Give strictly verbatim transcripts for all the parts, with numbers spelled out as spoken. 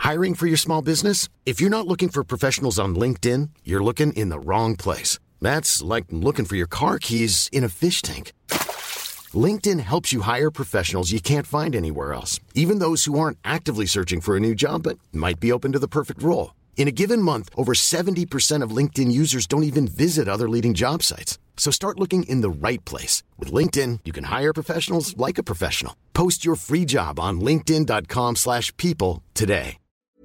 Hiring for your small business? If you're not looking for professionals on LinkedIn, you're looking in the wrong place. That's like looking for your car keys in a fish tank. LinkedIn helps you hire professionals you can't find anywhere else, even those who aren't actively searching for a new job but might be open to the perfect role. In a given month, over seventy percent of LinkedIn users don't even visit other leading job sites. So start looking in the right place. With LinkedIn, you can hire professionals like a professional. Post your free job on linkedin.com slash people today.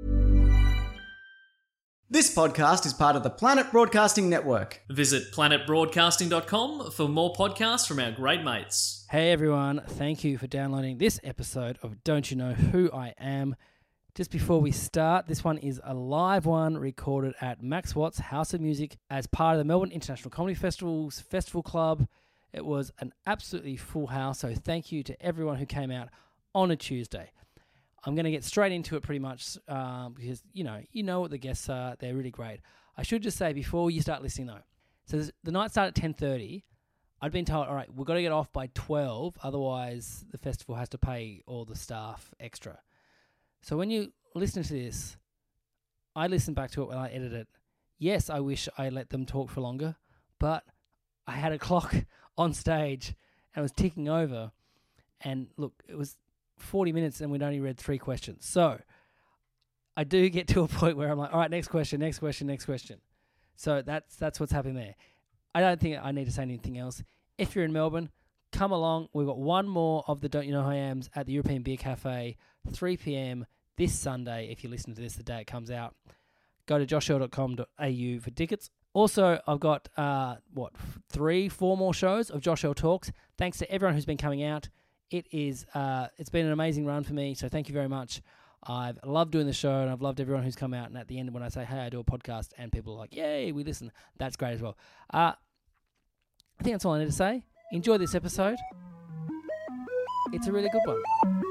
This podcast is part of the Planet Broadcasting Network. Visit planet broadcasting dot com for more podcasts from our great mates. Hey everyone, thank you for downloading this episode of Don't You Know Who I Am. Just before we start, this one is a live one recorded at Max Watts House of Music as part of the Melbourne International Comedy Festival's Festival Club. It was an absolutely full house, so thank you to everyone who came out on a Tuesday. I'm going to get straight into it pretty much um, because, you know, you know what the guests are. They're really great. I should just say before you start listening, though, so the night started at ten thirty. I'd been told, all right, we've got to get off by twelve, otherwise the festival has to pay all the staff extra. So when you listen to this, I listen back to it when I edit it. Yes, I wish I let them talk for longer, but I had a clock on stage and it was ticking over. And look, it was forty minutes and we'd only read three questions. So I do get to a point where I'm like, all right, next question, next question, next question. So that's that's what's happening there. I don't think I need to say anything else. If you're in Melbourne, come along. We've got one more of the Don't You Know Who I Am's at the European Beer Cafe, three p.m. this Sunday. If you listen to this the day it comes out, go to josh earl dot com dot a u for tickets. Also, I've got, uh, what, three, four more shows of Josh Earl Talks. Thanks to everyone who's been coming out. It is, uh, it's been an amazing run for me, so thank you very much. I've loved doing the show, and I've loved everyone who's come out. And at the end, when I say, hey, I do a podcast, and people are like, yay, we listen, that's great as well. Uh, I think that's all I need to say. Enjoy this episode. It's a really good one.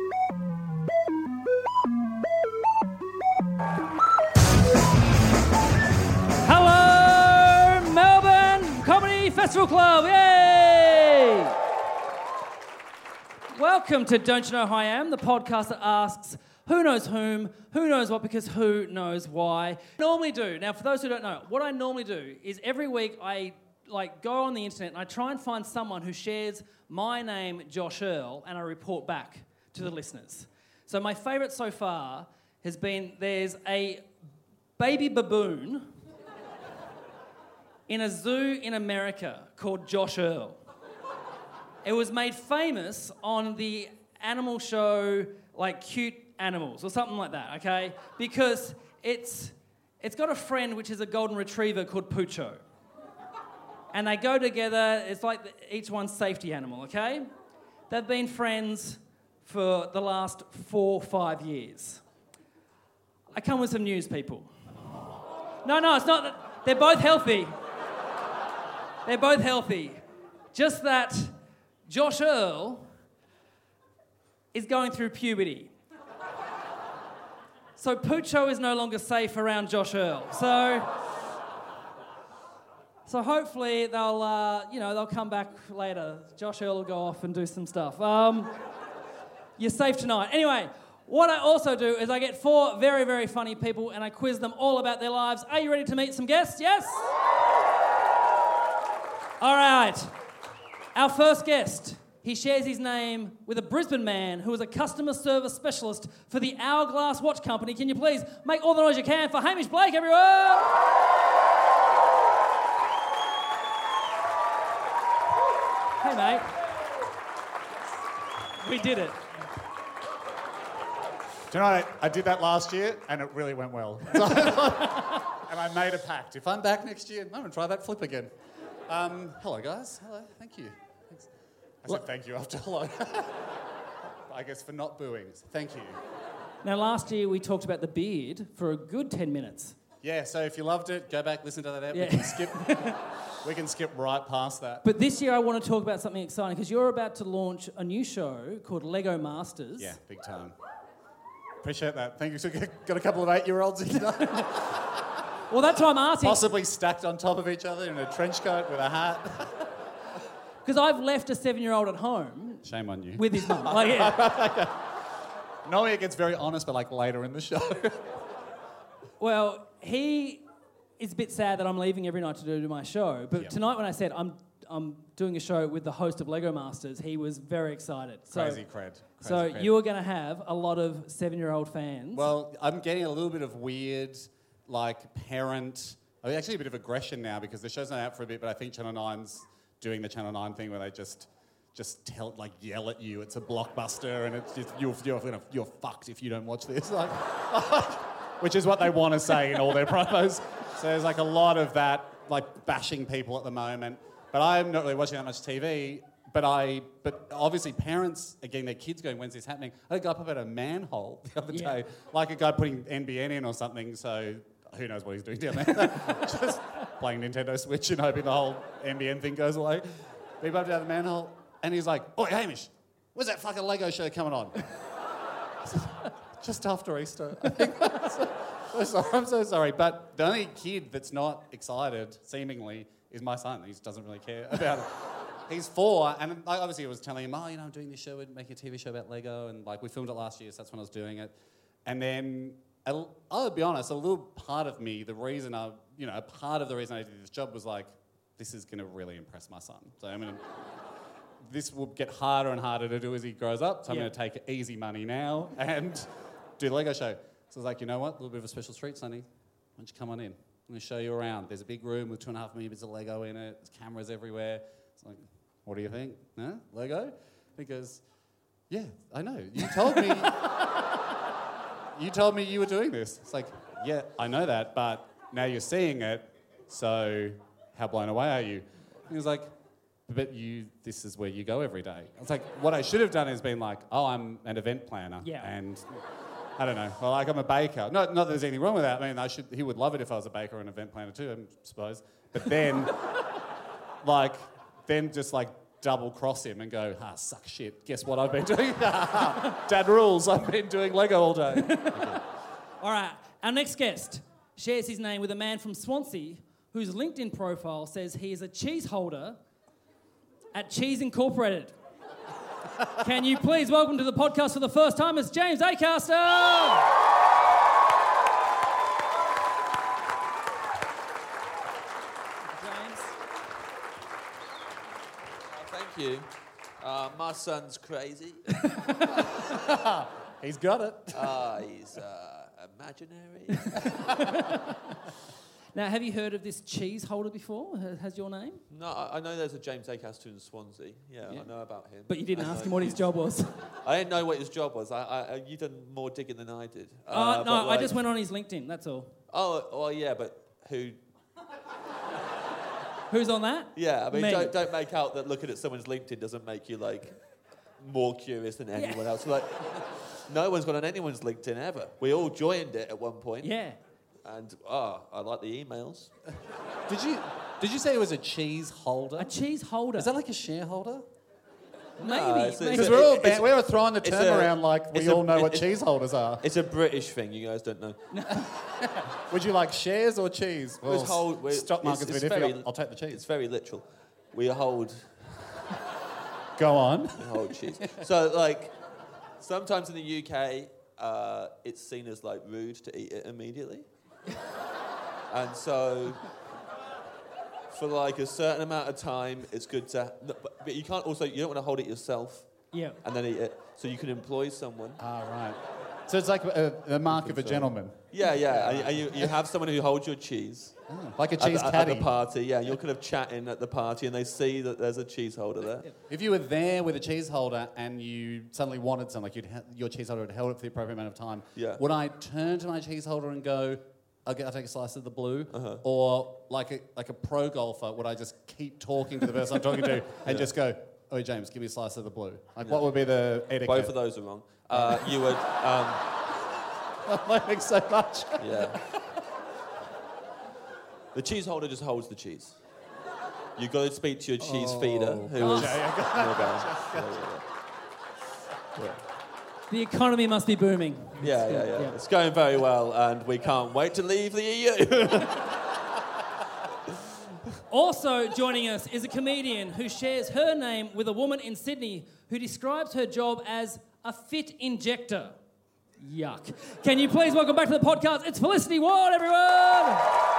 Hello, Melbourne Comedy Festival Club. Yay! Welcome to Don't You Know Who I Am, the podcast that asks who knows whom, who knows what, because who knows why. Normally do. Now, for those who don't know, what I normally do is every week I like go on the internet and I try and find someone who shares my name, Josh Earl, and I report back to the listeners. So my favourite so far has been there's a baby baboon in a zoo in America called Josh Earl. It was made famous on the animal show, like Cute Animals or something like that, okay? Because it's it's got a friend which is a golden retriever called Pucho. And they go together, it's like the, each one's safety animal, okay? They've been friends for the last four, five years. I come with some news, people. No, no, it's not that. They're both healthy. They're both healthy. Just that Josh Earl is going through puberty. So Pucho is no longer safe around Josh Earl. So, so hopefully they'll, uh, you know, they'll come back later. Josh Earl will go off and do some stuff. Um, you're safe tonight. Anyway, what I also do is I get four very, very funny people and I quiz them all about their lives. Are you ready to meet some guests? Yes? All right. Our first guest, he shares his name with a Brisbane man who is a customer service specialist for the Hourglass Watch Company. Can you please make all the noise you can for Hamish Blake, everyone? Hey, mate. We did it. Do you know, I, I did that last year and it really went well. And I made a pact. If I'm back next year, I'm going to try that flip again. Um, hello, guys. Hello. Thank you. Thanks. I said thank you after hello. I guess for not booing. Thank you. Now, last year we talked about the beard for a good ten minutes. Yeah, so if you loved it, go back, listen to that. Yeah. We can skip. We can skip right past that. But this year I want to talk about something exciting because you're about to launch a new show called Lego Masters. Yeah, big time. Appreciate that. Thank you. So got a couple of eight-year-olds in there. Well, that's why I'm asking. Possibly stacked on top of each other in a trench coat with a hat. Because I've left a seven-year-old at home. Shame on you. With his mum. Like, yeah. Normally it gets very honest, but like later in the show. Well, he is a bit sad that I'm leaving every night to do my show. But Yep. tonight when I said I'm I'm doing a show with the host of Lego Masters, he was very excited. So, Crazy cred. Crazy so cred. you are going to have a lot of seven-year-old fans. Well, I'm getting a little bit of weird, like, parent... I mean, actually a bit of aggression now because the show's not out for a bit, but I think Channel nine's doing the Channel nine thing where they just... just tell, like, yell at you. It's a blockbuster, and it's just you're you're, gonna, you're fucked if you don't watch this. Like, which is what they want to say in all their promos. So there's like a lot of that, like bashing people at the moment. But I'm not really watching that much T V. But I, but obviously parents are getting their kids going. When's this happening? I had a guy pop out a manhole the other Yeah. day, like a guy putting N B N in or something. So who knows what he's doing down there? Just playing Nintendo Switch and hoping the whole N B N thing goes away. But he popped out the manhole. And he's like, "Oh, Hamish, where's that fucking Lego show coming on?" Just after Easter, I think. so, so sorry, I'm so sorry. But the only kid that's not excited, seemingly, is my son. He doesn't really care about it. He's four, and like, obviously I was telling him, "Oh, you know, I'm doing this show, we're making a T V show about Lego," and like we filmed it last year, so that's when I was doing it. And then, a, I'll be honest, a little part of me, the reason I, you know, a part of the reason I did this job was like, this is going to really impress my son. So I'm going to... This will get harder and harder to do as he grows up, so I'm Yeah. going to take easy money now and do the Lego show. So I was like, you know what, a little bit of a special treat, Sonny. Why don't you come on in? I'm going to show you around. There's a big room with two and a half million bits of Lego in it. There's cameras everywhere. It's like, what do you think? Huh? Lego? He goes, yeah, I know. You told me... you told me you were doing this. It's like, yeah, I know that, but now you're seeing it, so how blown away are you? And he was like... But you, this is where you go every day. It's like, what I should have done is been like, oh, I'm an event planner. Yeah. And I don't know, well, like I'm a baker. Not, not that there's anything wrong with that. I mean, I should, he would love it if I was a baker or an event planner too, I suppose. But then, like, then just like double cross him and go, ah, suck shit. Guess what I've been doing? Dad rules. I've been doing Lego all day. Okay. All right, our next guest shares his name with a man from Swansea whose LinkedIn profile says he is a cheese holder at Cheese Incorporated. Can you please welcome to the podcast for the first time, it's James Acaster! James. Oh, thank you. Uh, my son's crazy. He's got it. Uh, he's uh, imaginary. Now, have you heard of this cheese holder before? Has your name? No, I, I know there's a James Acaster in Swansea. Yeah, Yeah. I know about him. But you didn't I ask know- him what his job was. I didn't know what his job was. I, I, you done more digging than I did. Uh, Uh, no, but I like- just went on his LinkedIn, that's all. Oh, well, yeah, but who? Who's on that? Yeah, I mean, Me. don't, don't make out that looking at someone's LinkedIn doesn't make you like more curious than anyone else. Like, no one's gone on anyone's LinkedIn ever. We all joined it at one point. Yeah. And oh, I like the emails. Did you, did you say it was a cheese holder? A cheese holder. Is that like a shareholder? Maybe. No, it's- maybe. it's Because a- we're all it's- ba- we were throwing the it's term a- around like we it's a- all know what it's- cheese holders are. It's a British thing. You guys don't know. Would you like shares or cheese? We hold- we- stock it's- market's it's a bit iffy. very- I'll, I'll take the It's cheese. very literal. We hold, Go on. we hold cheese. So, like, sometimes in the U K, uh, it's seen as, like, rude to eat it immediately. And so, for, like, a certain amount of time, it's good to... no, But but you can't also... You don't want to hold it yourself Yeah. and then eat it. So you can employ someone. Ah, right. So it's like a, the mark of a gentleman. Yeah, yeah. And, and you, you have someone who holds your cheese. Like a At cheese the, at caddy. the party, yeah. You're kind of chatting at the party and they see that there's a cheese holder there. If you were there with a cheese holder and you suddenly wanted something, like you'd ha- your cheese holder had held it for the appropriate amount of time, Yeah. would I turn to my cheese holder and go, I'll, get, I'll take a slice of the blue? Uh-huh. Or like a, like a pro golfer, would I just keep talking to the person I'm talking to and just go, oh, James, give me a slice of the blue? Like, what would be the etiquette? Both of those are wrong. Uh, you would, um, I'm learning so much. yeah. The cheese holder just holds the cheese. You've got to speak to your cheese feeder, who is... Yeah, yeah, yeah. Yeah. The economy must be booming. Yeah, yeah, yeah. Yeah. It's going very well, and we can't wait to leave the E U. Also joining us is a comedian who shares her name with a woman in Sydney who describes her job as a fit injector. Yuck. Can you please welcome back to the podcast? It's Felicity Ward, everyone!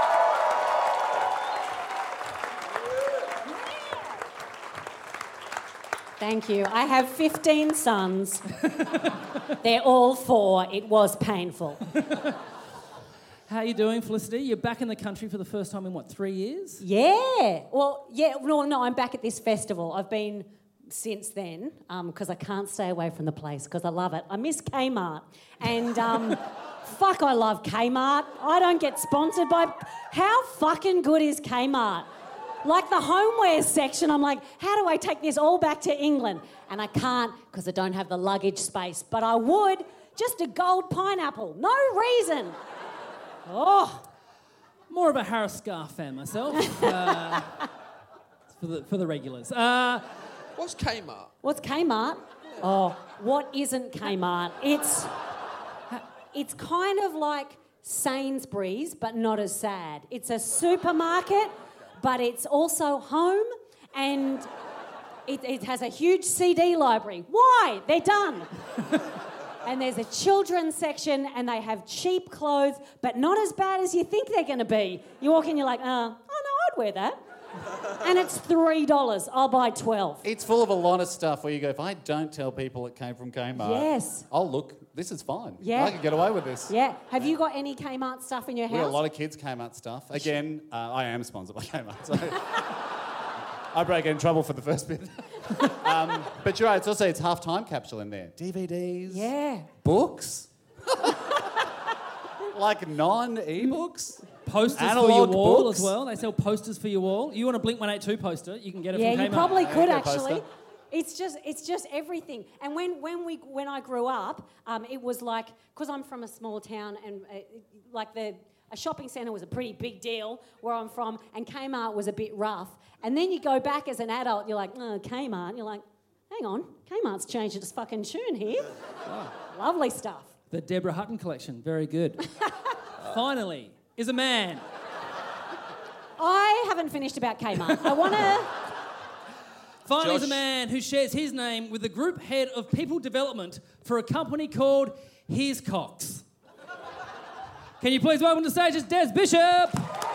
Thank you. I have fifteen sons. They're all four. It was painful. How are you doing, Felicity? You're back in the country for the first time in, what, three years? Yeah. Well, yeah, no, no, I'm back at this festival. I've been since then because um, I can't stay away from the place because I love it. I miss Kmart. And um, fuck, I love Kmart. I don't get sponsored by... How fucking good is Kmart? Like the homeware section, I'm like, how do I take this all back to England? And I can't because I don't have the luggage space. But I would. Just a gold pineapple. No reason. Oh. More of a Harris Scarf fan myself. uh, for the for the regulars. Uh, What's Kmart? What's Kmart? Oh, what isn't Kmart? It's it's kind of like Sainsbury's, but not as sad. It's a supermarket, but it's also home, and it, it has a huge C D library. Why? They're done. And there's a children's section, and they have cheap clothes, but not as bad as you think they're going to be. You walk in, you're like, uh, oh, no, I'd wear that. And it's three dollars. I'll buy twelve. It's full of a lot of stuff where you go, if I don't tell people it came from Kmart, Yes. oh, look, this is fine. Yeah. I can get away with this. Yeah. Have you got any Kmart stuff in your We got a house? lot of kids Kmart stuff. Again, uh, I am sponsored by Kmart, so I break in trouble for the first bit. um, but you're right, it's also, it's half time capsule in there. D V Ds. Yeah. Books. Like non-e-books. Posters Analog for your wall books. as well. They sell posters for your wall. You want a Blink one eighty-two poster, you can get it Yeah, from Kmart. you probably could get a actually. poster. It's just, it's just everything. And when, when we, when I grew up, um, it was like, because I'm from a small town, and uh, like the a shopping centre was a pretty big deal where I'm from, and Kmart was a bit rough. And then you go back as an adult, you're like, oh, Kmart. You're like, hang on, Kmart's changed its fucking tune here. Oh. Lovely stuff. The Deborah Hutton collection, very good. Finally, is a man. I haven't finished about Kmart. I want to... Finally, is a Josh. man who shares his name with the group head of people development for a company called Here's Cox. Can you please welcome to stage it's Des Bishop?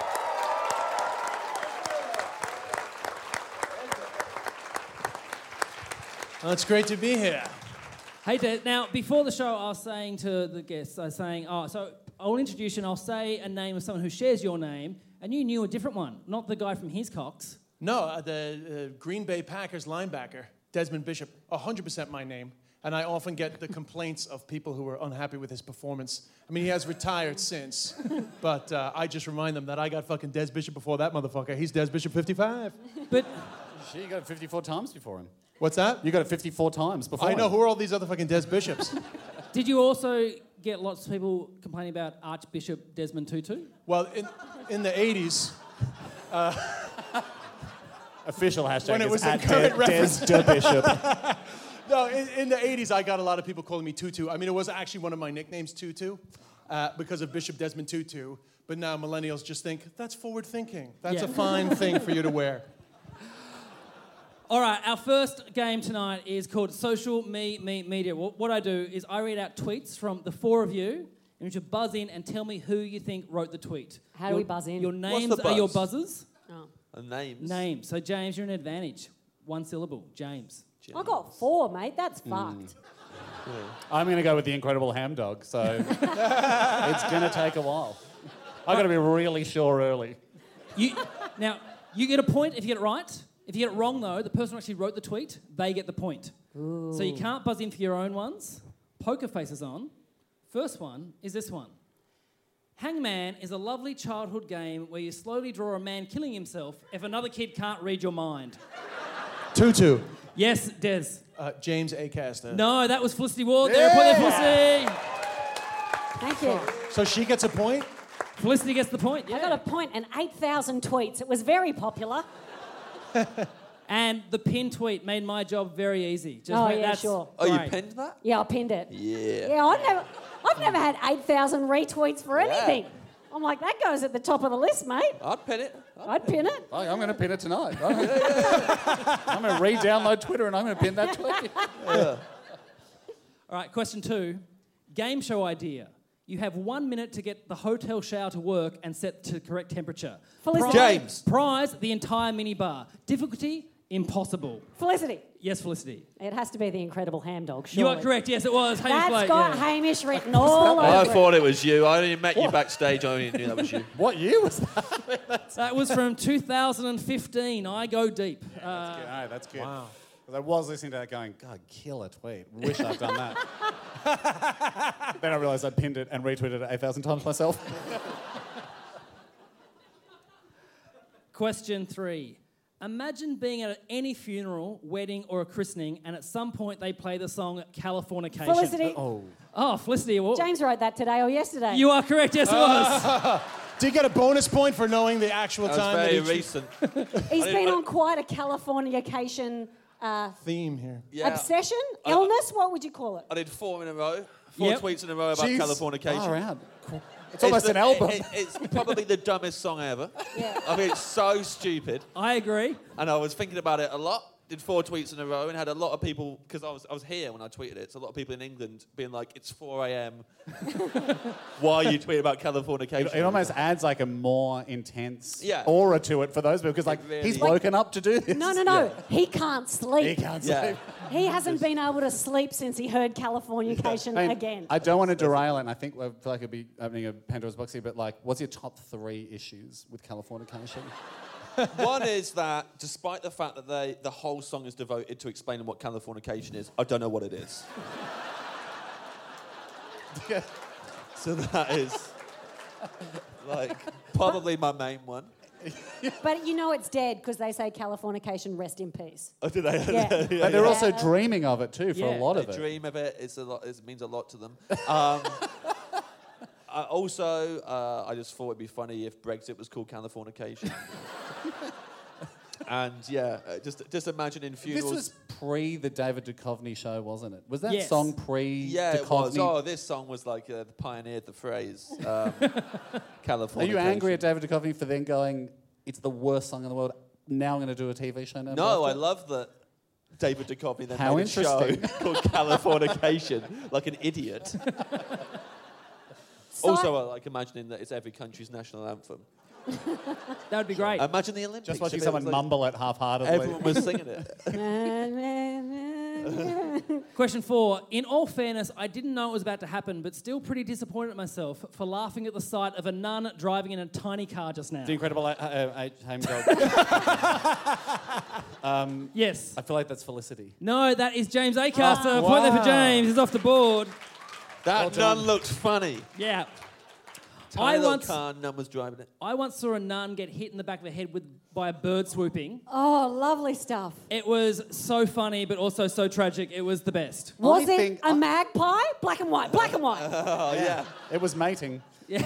Well, it's great to be here. Hey, Des. Now, before the show, I was saying to the guests, I was saying, oh, so I'll introduce you and I'll say a name of someone who shares your name, and you knew a different one, not the guy from Here's Cox. No, uh, the uh, Green Bay Packers linebacker, Desmond Bishop, one hundred percent my name. And I often get the complaints of people who are unhappy with his performance. I mean, he has retired since, but uh, I just remind them that I got fucking Des Bishop before that motherfucker. He's Des Bishop fifty-five. But Shit, you got it fifty-four times before him. What's that? You got it fifty-four times before I him. know, who are all these other fucking Des Bishops? did you also get lots of people complaining about Archbishop Desmond Tutu? Well, in, in the eighties, Official hashtag When it is was in at current Des, reference. Des Bishop. no, in, in the eighties, I got a lot of people calling me Tutu. I mean, it was actually one of my nicknames, Tutu, uh, because of Bishop Desmond Tutu. But now millennials just think, that's forward thinking. That's Yeah. a fine thing for you to wear. All right, our first game tonight is called Social Me Me Media. What, what I do is I read out tweets from the four of you, and you should buzz in and tell me who you think wrote the tweet. How do Your- we buzz in? Your What's names the are your buzz? buzzers. Oh. And names. Names. So James, you're an advantage. One syllable. James. I got four, mate. That's fucked. I'm going to go with the Incredible Ham Dog, so it's going to take a while. I've got to be really sure early. You now you get a point if you get it right. If you get it wrong, though, the person who actually wrote the tweet, they get the point. So you can't buzz in for your own ones. Poker faces on. First one is this one. Hangman is a lovely childhood game where you slowly draw a man killing himself if another kid can't read your mind. Tutu. Yes, Des. Uh, James Acaster. No, that was Felicity Ward. There, point there, Felicity. Thank you. So she gets a point? Felicity gets the point. I Yeah. got a point and eight thousand tweets. It was very popular. And the pin tweet made my job very easy. Just Oh, make- yeah, that's sure. Oh, you great. penned that? Yeah, I pinned it. Yeah. Yeah, I've never, I've never had eight thousand retweets for anything. I'm like, that goes at the top of the list, mate. I'd pen it. I'd pin it. Oh, I'm going to pin it tonight. I'm going to re-download Twitter and I'm going to pin that tweet. All right, question two. Game show idea. You have one minute to get the hotel shower to work and set to correct temperature. Felicity. Prize- James. Prize, the entire minibar. Difficulty, impossible. Felicity. Yes, Felicity. It has to be the Incredible Ham Dog, You are surely. correct. Yes, it was. Hamish That's Blake, got yeah. Hamish written all over I it. thought it was you. I only met you backstage. I only knew that was you. What year was that? That was from two thousand fifteen. I go deep. Uh, That's good. No, that's good. Wow. I was listening to that going, God, killer tweet. Wish I'd done that. Then I realised I'd pinned it and retweeted it eight thousand times myself. Question three. Imagine being at any funeral, wedding, or a christening, and at some point they play the song Californication. Felicity. Oh. Oh, Felicity. What? James wrote that today or yesterday. You are correct. Yes, it was. Do you get a bonus point for knowing the actual That time was very that he recent. He's I been didn't- on quite a Californication uh, theme here? Yeah. obsession, I- illness. What would you call it? I did four in a row. Four Yep. tweets in a row about Jeez. Californication. Far out. It's almost the- an album. it- it- it's probably the dumbest song ever. Yeah. I mean, it's so stupid. I agree. And I was thinking about it a lot. Did four tweets in a row and had a lot of people, because I was I was here when I tweeted it, so a lot of people in England being like, it's four a.m. Why are you tweeting about Californication? It, it almost adds like a more intense Yeah. aura to it for those people because like really he's is. woken up to do this. No, no, no. He can't sleep. He can't Yeah. sleep. He hasn't been able to sleep since he heard Californication I mean, again. I don't want to derail it, and I think I feel like it'd be opening a Pandora's box here, but like, what's your top three issues with Californication? One is that, despite the fact that they the whole song is devoted to explaining what Californication is, I don't know what it is. So that is, like, probably my main one. But you know it's dead because they say Californication, rest in peace. Oh, did I? Yeah. But they're Yeah. also dreaming of it too for Yeah. a lot They of it. dream of it. It's a lot. It means a lot to them. Um, I also, uh, I just thought it'd be funny if Brexit was called Californication. And yeah, uh, just just imagining This funerals. was pre the David Duchovny show, wasn't it? Was that Yes. song pre yeah, it was. Duchovny? Oh, this song was like uh, pioneered the phrase um, Californication. Are you angry at David Duchovny for then going, it's the worst song in the world, now I'm going to do a T V show now? No, I after?" love that David Duchovny then How made a show interesting. called Californication, like an idiot. Also, I like imagining that it's every country's national anthem. That would be great. Imagine the Olympics. Just watching if it someone was like mumble it half-heartedly. Everyone was singing it. Question four. In all fairness, I didn't know it was about to happen, but still pretty disappointed at myself for laughing at the sight of a nun driving in a tiny car just now. The Incredible uh, uh, Hame Dog. um, Yes. I feel like that's Felicity. No, that is James Acaster. Point there for Wow. James. He's off the board. That nun looked funny. Yeah. Tiny I little once, car, nun was driving it. I once saw a nun get hit in the back of the head with by a bird swooping. Oh, lovely stuff. It was so funny, but also so tragic. It was the best. Was I it think- a magpie? Black and white, black and white. Oh, yeah. It was mating. Yeah.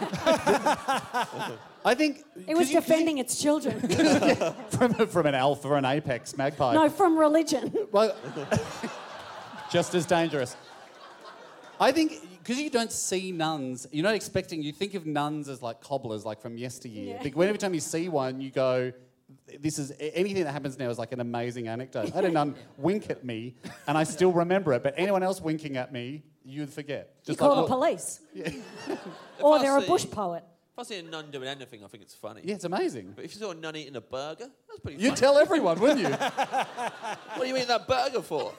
I think... It was 'cause you- 'cause you- defending its children. from, from an elf or an apex magpie. No, from religion. Well, just as dangerous. I think because you don't see nuns, you're not expecting. You think of nuns as like cobblers, like from yesteryear. Yeah. But when every time you see one, you go, "This is anything that happens now is like an amazing anecdote." I had a nun wink at me, and I still remember it. But anyone else winking at me, you'd forget. You Just call like, the well- police. Or I they're a see- bush poet. If I see a nun doing anything, I think it's funny. Yeah, it's amazing. But if you saw a nun eating a burger, that's pretty You'd funny. tell everyone, wouldn't you? What are you eating that burger for?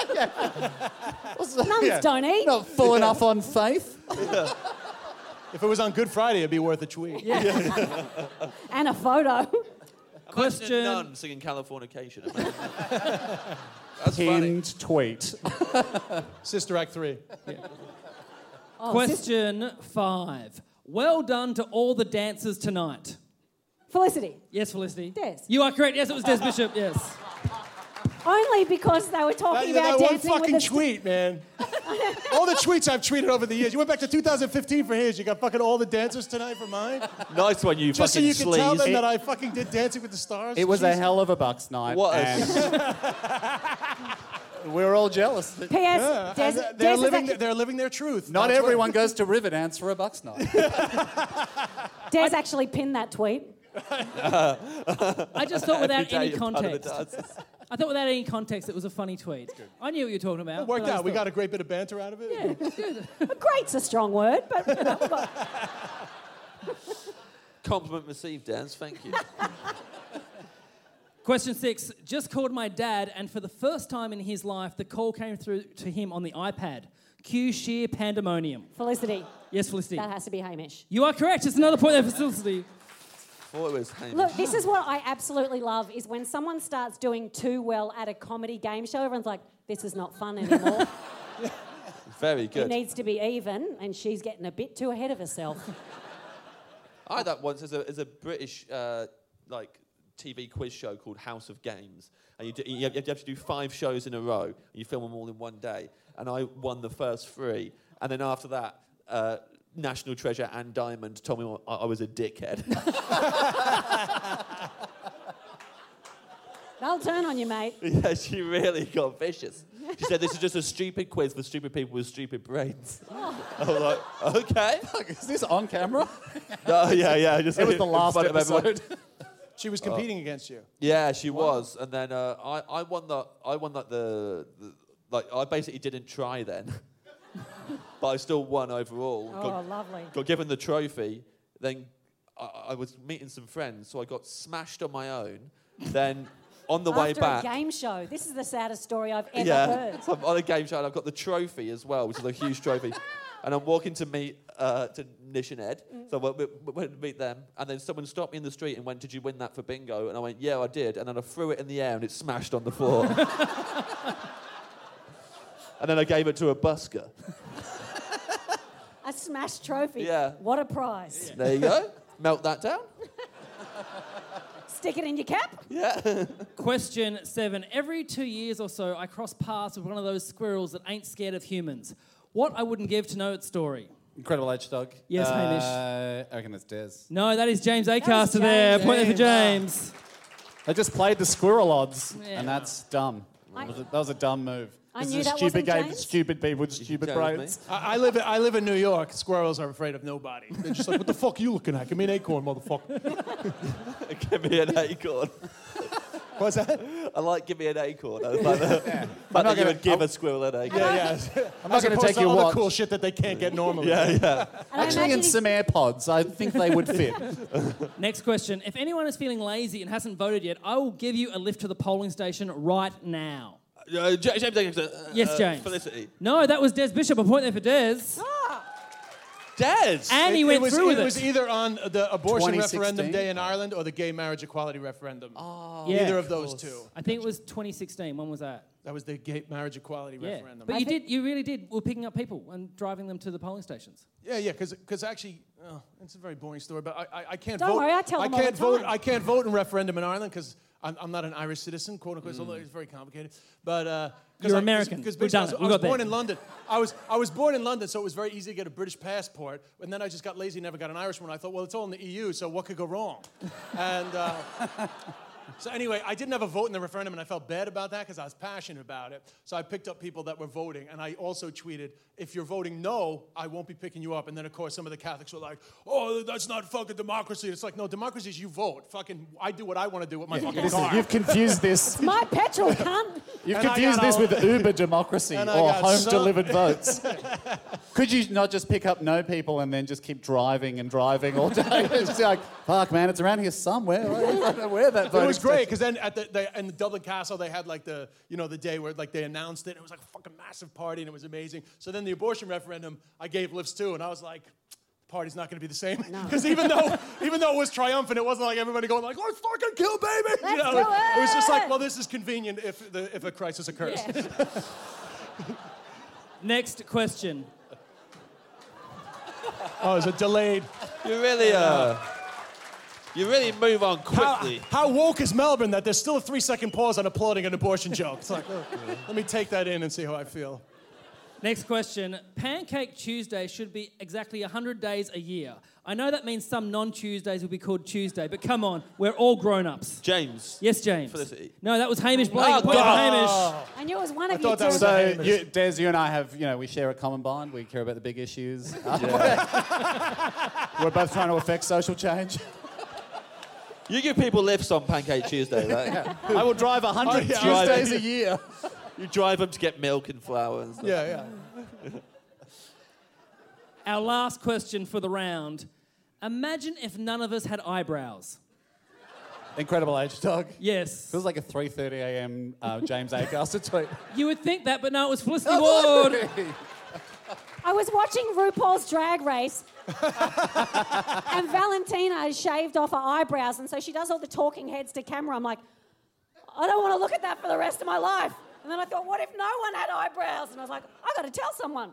Nuns don't eat. Not full enough on faith. If it was on Good Friday, it'd be worth a tweet. And a photo. Imagine Question- a nun singing Californication. Imagine that. That's funny. Pinned tweet. Sister Act three. Oh, sis- Question five. Well done to all the dancers tonight. Felicity. Yes, Felicity. Des. You are correct. Yes, it was Des Bishop. Yes. Only because they were talking That, about that one dancing with fucking the st- tweet, man. All the tweets I've tweeted over the years. You went back to two thousand fifteen for his. You got fucking all the dancers tonight for mine. Nice one, you Just so fucking you can tell them sleaze. that I fucking did Dancing with the Stars. It was a Jesus. hell of a Bucks night. What a- and we were all jealous. P S. Yeah, Des, and Des they're, is living, actually, they're living their truth. Not That's what- everyone goes to Riverdance for a Bucks night. Des actually pinned that tweet. I just thought without Every day any you're part of the context. dancers. I thought without any context, it was a funny tweet. I knew what you were talking about. It worked but I out. just We thought- got a great bit of banter out of it. Yeah, it's good. Great's a strong word, but you know, we've got- Compliment received, Dance. Thank you. Question six. Just called my dad, and for the first time in his life, the call came through to him on the iPad. Cue sheer pandemonium. Felicity. Yes, Felicity. That has to be Hamish. You are correct. It's another point there for Felicity. Thought it was Hamish. Look, this is what I absolutely love, is when someone starts doing too well at a comedy game show, everyone's like, this is not fun anymore. Very It good. needs to be even, and she's getting a bit too ahead of herself. I had that once as a, as a British uh, like T V quiz show called House of Games, and you, do, you, have, you have to do five shows in a row, and you film them all in one day. And I won the first three, and then after that, uh, National Treasure and Diamond told me I, I was a dickhead. They'll turn on you, mate. Yeah, she really got vicious. She said this is just a stupid quiz for stupid people with stupid brains. Oh. I was like, okay. Is this on camera? Oh yeah, yeah. Just It was the in last front of everyone. episode. She was competing against you. Yeah, she was, and then uh, I, I won the, I won like the, the, like I basically didn't try then, but I still won overall. Oh, got, lovely. got given the trophy. Then I, I was meeting some friends, so I got smashed on my own. Then on the way After back, a game show. This is the saddest story I've ever yeah, heard. so I'm on a game show, and I've got the trophy as well, which is a huge trophy. And I'm walking to meet uh, to Nish and Ed, Mm. so we, we went to meet them. And then someone stopped me in the street and went, "Did you win that for bingo?" And I went, "Yeah, I did." And then I threw it in the air, and it smashed on the floor. And then I gave it to a busker. A smashed trophy. Yeah. What a prize. There you go. Melt that down. Stick it in your cap. Yeah. Question seven. Every two years or so, I cross paths with one of those squirrels that ain't scared of humans. What I wouldn't give to know its story. Incredible H Dog. Yes, uh, Hamish. I reckon it's Des. No, that is James was Acaster there. James. Point there for James. They just played the squirrel odds, Yeah. and that's dumb. I- That was a, that was a dumb move. I This knew is a that stupid wasn't game James. for stupid people with stupid James, mate. brains. I, I live. In, I live in New York. Squirrels are afraid of nobody. They're just like, "What the fuck are you looking at? Give me an acorn, motherfucker." Give me an acorn. What's that? I like give me an acorn. I like the fact that you gonna- would give I'm- a squirrel an acorn. Yeah, yeah. I'm not going to take to your other watch. cool shit that they can't get normally. Yeah, yeah. And I Actually, imagine in he- some AirPods, I think they would fit. Next question. If anyone is feeling lazy and hasn't voted yet, I will give you a lift to the polling station right now. Uh, J- James Acaster. Uh, Yes, uh, James. Felicity. No, that was Des Bishop. A point there for Des. Des. And he It- went it was, through with it it. was either on the abortion twenty referendum sixteen? day in Ireland or the gay marriage equality referendum. Yeah. Either of those two. I think it was twenty sixteen. When was that? That was the gay marriage equality Yeah. referendum. But I you think- did. You really did. Were picking up people and driving them to the polling stations. Yeah, yeah, because actually, oh, it's a very boring story, but I, I, I can't Don't vote. worry, I tell them all can't the vote. time. I can't vote in referendum in Ireland because I'm, I'm not an Irish citizen, quote unquote. Mm. So it's very complicated. But uh, You're I, American. Because We've done I was, it. I We was got there. born in London. I was I was born in London, so it was very easy to get a British passport. And then I just got lazy, never got an Irish one. I thought, well, it's all in the E U, so what could go wrong? and. Uh, So anyway, I didn't have a vote in the referendum, and I felt bad about that because I was passionate about it. So I picked up people that were voting, and I also tweeted, if you're voting no, I won't be picking you up. And then, of course, some of the Catholics were like, oh, that's not fucking democracy. It's like, no, democracy is you vote. Fucking, I do what I want to do with my fucking Listen, car. you've confused this. My petrol cunt. You've And I confused got this all- with Uber democracy And I or got home so- delivered votes. Could you not just pick up no people and then just keep driving and driving all day? It's just like, fuck, man, it's around here somewhere. I don't know where that vote It was great because then at the they, in the Dublin Castle they had like the you know the day where like they announced it. It was like a fucking massive party and it was amazing. So then the abortion referendum I gave lifts too, and I was like, the party's not going to be the same because even though even though it was triumphant, it wasn't like everybody going like, let's fucking kill baby. Let's you know, do it was just it. like, well, this is convenient if the, if a crisis occurs. Yeah. Next question. Oh, it's a delayed. You really, uh, you really move on How, quickly. how woke is Melbourne that there's still a three second pause on applauding an abortion joke? It's like, oh, let me take that in and see how I feel. Next question. Pancake Tuesday should be exactly one hundred days a year. I know that means some non-Tuesdays will be called Tuesday, but come on, we're all grown-ups. James. Yes, James. Felicity. No, that was Hamish Blake. Oh, Point for God. Hamish. I knew it was one of thought you that two. was So, Hamish. you, Des, you and I have, you know, we share a common bond. We care about the big issues. We're both trying to affect social change. You give people lifts on Pancake Tuesday, right? I will drive one hundred Oh, yeah. Tuesdays a year. You drive them to get milk and flour and stuff. Yeah, yeah. Our last question for the round. Imagine if none of us had eyebrows. Incredible age, dog. Yes. Feels like a three thirty a.m. Uh, James Acaster tweet. You would think that, but no, it was Felicity Ward. I was watching RuPaul's Drag Race, and Valentina has shaved off her eyebrows, and so she does all the talking heads to camera. I'm like, I don't want to look at that for the rest of my life. And then I thought, what if no one had eyebrows? And I was like, I got to tell someone.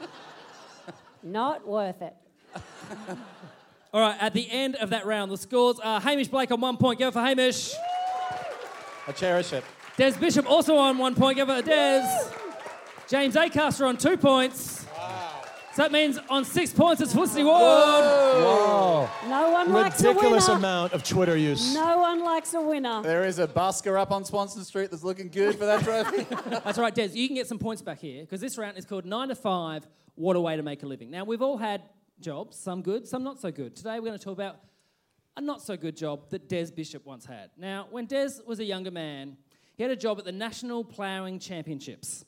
Not worth it. All right, at the end of that round, the scores are Hamish Blake on one point. Go for Hamish. I cherish it. Des Bishop also on one point. Go for Des. James Acaster on two points. Wow. So that means on six points, it's Felicity Ward. Whoa. No one likes a Ridiculous winner. amount of Twitter use. No one likes a winner. There is a busker up on Swanston Street that's looking good for that trophy. That's right, Des. You can get some points back here because this round is called nine to five, What a Way to Make a Living. Now, we've all had jobs, some good, some not so good. Today, we're going to talk about a not so good job that Des Bishop once had. Now, when Des was a younger man, he had a job at the National Ploughing Championships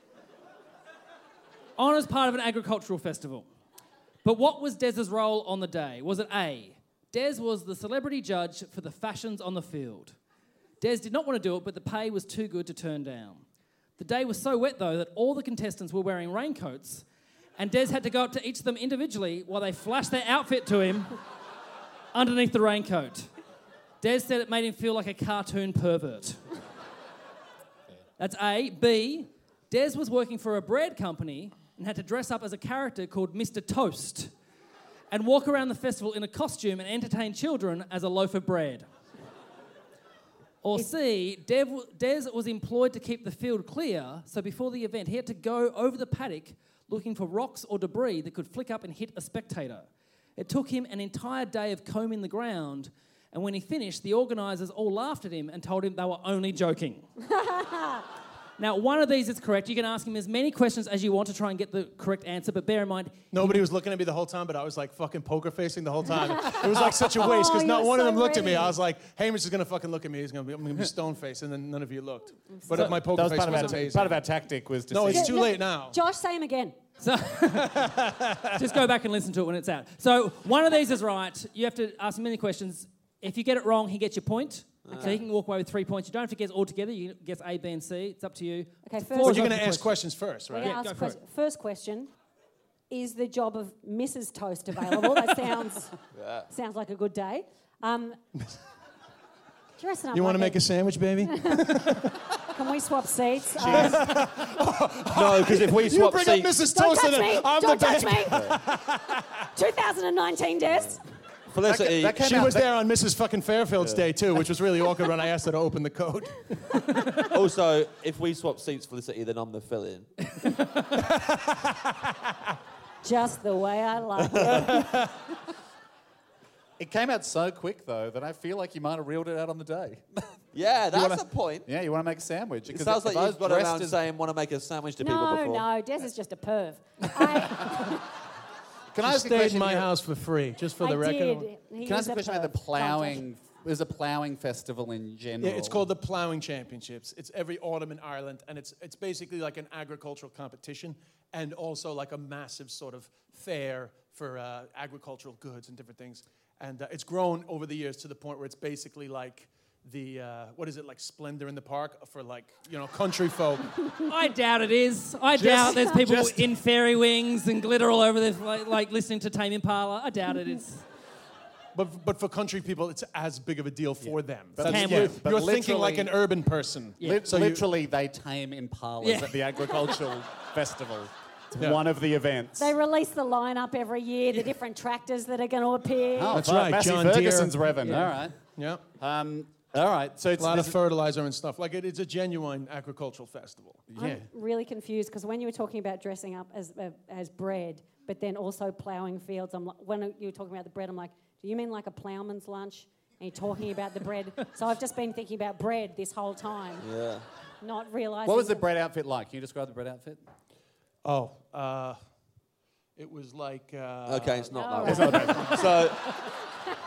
on as part of an agricultural festival. But what was Des's role on the day? Was it A, Des was the celebrity judge for the fashions on the field? Des did not want to do it, but the pay was too good to turn down. The day was so wet, though, that all the contestants were wearing raincoats, and Des had to go up to each of them individually while they flashed their outfit to him underneath the raincoat. Des said it made him feel like a cartoon pervert. That's A. B, Des was working for a bread company and had to dress up as a character called Mister Toast and walk around the festival in a costume and entertain children as a loaf of bread. Or C, Des was employed to keep the field clear, so before the event he had to go over the paddock looking for rocks or debris that could flick up and hit a spectator. It took him an entire day of combing the ground, and when he finished, the organisers all laughed at him and told him they were only joking. Now, one of these is correct. You can ask him as many questions as you want to try and get the correct answer, but bear in mind... Nobody was looking at me the whole time, but I was like fucking poker facing the whole time. It was like such a waste because Oh, not you're one of so them looked at me. ready. I was like, Hamish is going to fucking look at me. He's going to be, I'm going to be stone faced, and then none of you looked. But if my poker That was face part of, was our, amazing. part of our tactic was to No, see... it's too late now. Josh, say him again. So just go back and listen to it when it's out. So one of these is right. You have to ask him many questions. If you get it wrong, he gets your point. So he can walk away with three points. You don't have to guess all together. You can guess A, B, and C. It's up to you. Okay, first- But Floor is you're open going to for ask questions first, We're right? gonna Yeah, ask go for quest- First question, is the job of Missus Toast available? That sounds sounds like a good day. Um, dressing up You want to like make a sandwich, baby? Can we swap seats? Uh, No, because if we You swap bring up seats... Missus don't Toast touch and me! I'm Don't the touch bad. me! twenty nineteen, Des. Felicity... that came She out- was there on Missus fucking Fairfield's day too, which was really awkward when I asked her to open the code. Also, if we swap seats, Felicity, then I'm the fill-in. Just the way I like it. It came out so quick, though, that I feel like you might have reeled it out on the day. Yeah, that's wanna- the point. Yeah, you want to make a sandwich. It 'Cause sounds if like I you've was got dressed around as- saying want to make a sandwich to people No, before. no, Des is just a perv. I, Can I She ask a stayed question in my here? house for free, just for I the record. did. He Can I was ask a question about the perv. Don't touch ploughing? There's a ploughing festival in general. Yeah, it's called the Ploughing Championships. It's every autumn in Ireland, and it's it's basically like an agricultural competition and also like a massive sort of fair for uh, agricultural goods and different things. And uh, it's grown over the years to the point where it's basically like the, uh, what is it, like Splendor in the Park for like, you know, country folk. I doubt it is. I doubt there's people just- in fairy wings and glitter all over this, like, like listening to Tame Impala. I doubt it is. But but for country people, it's as big of a deal for them. But That's- Camwood. you're But you're thinking like an literally- urban person. Yeah. Lit- So you- literally, they tame impalas Yeah. at the agricultural festival. It's Yeah. one of the events. They release the lineup every year, the different tractors that are going to appear. Oh, That's fuck, right, Massey John Deere. Ferguson's revving. Yeah. All right. Yeah. Um, all right. So it's A lot of this- fertilizer and stuff. Like it, it's a genuine agricultural festival. yeah. I'm really confused because when you were talking about dressing up as uh, as bread, but then also ploughing fields, I'm like, when you were talking about the bread, I'm like, do you mean like a ploughman's lunch? And you're talking about the bread. So I've just been thinking about bread this whole time, Yeah. not realising. What was the bread outfit like? Can you describe the bread outfit? Oh, uh, it was like. Uh, Okay, it's not All that one. So,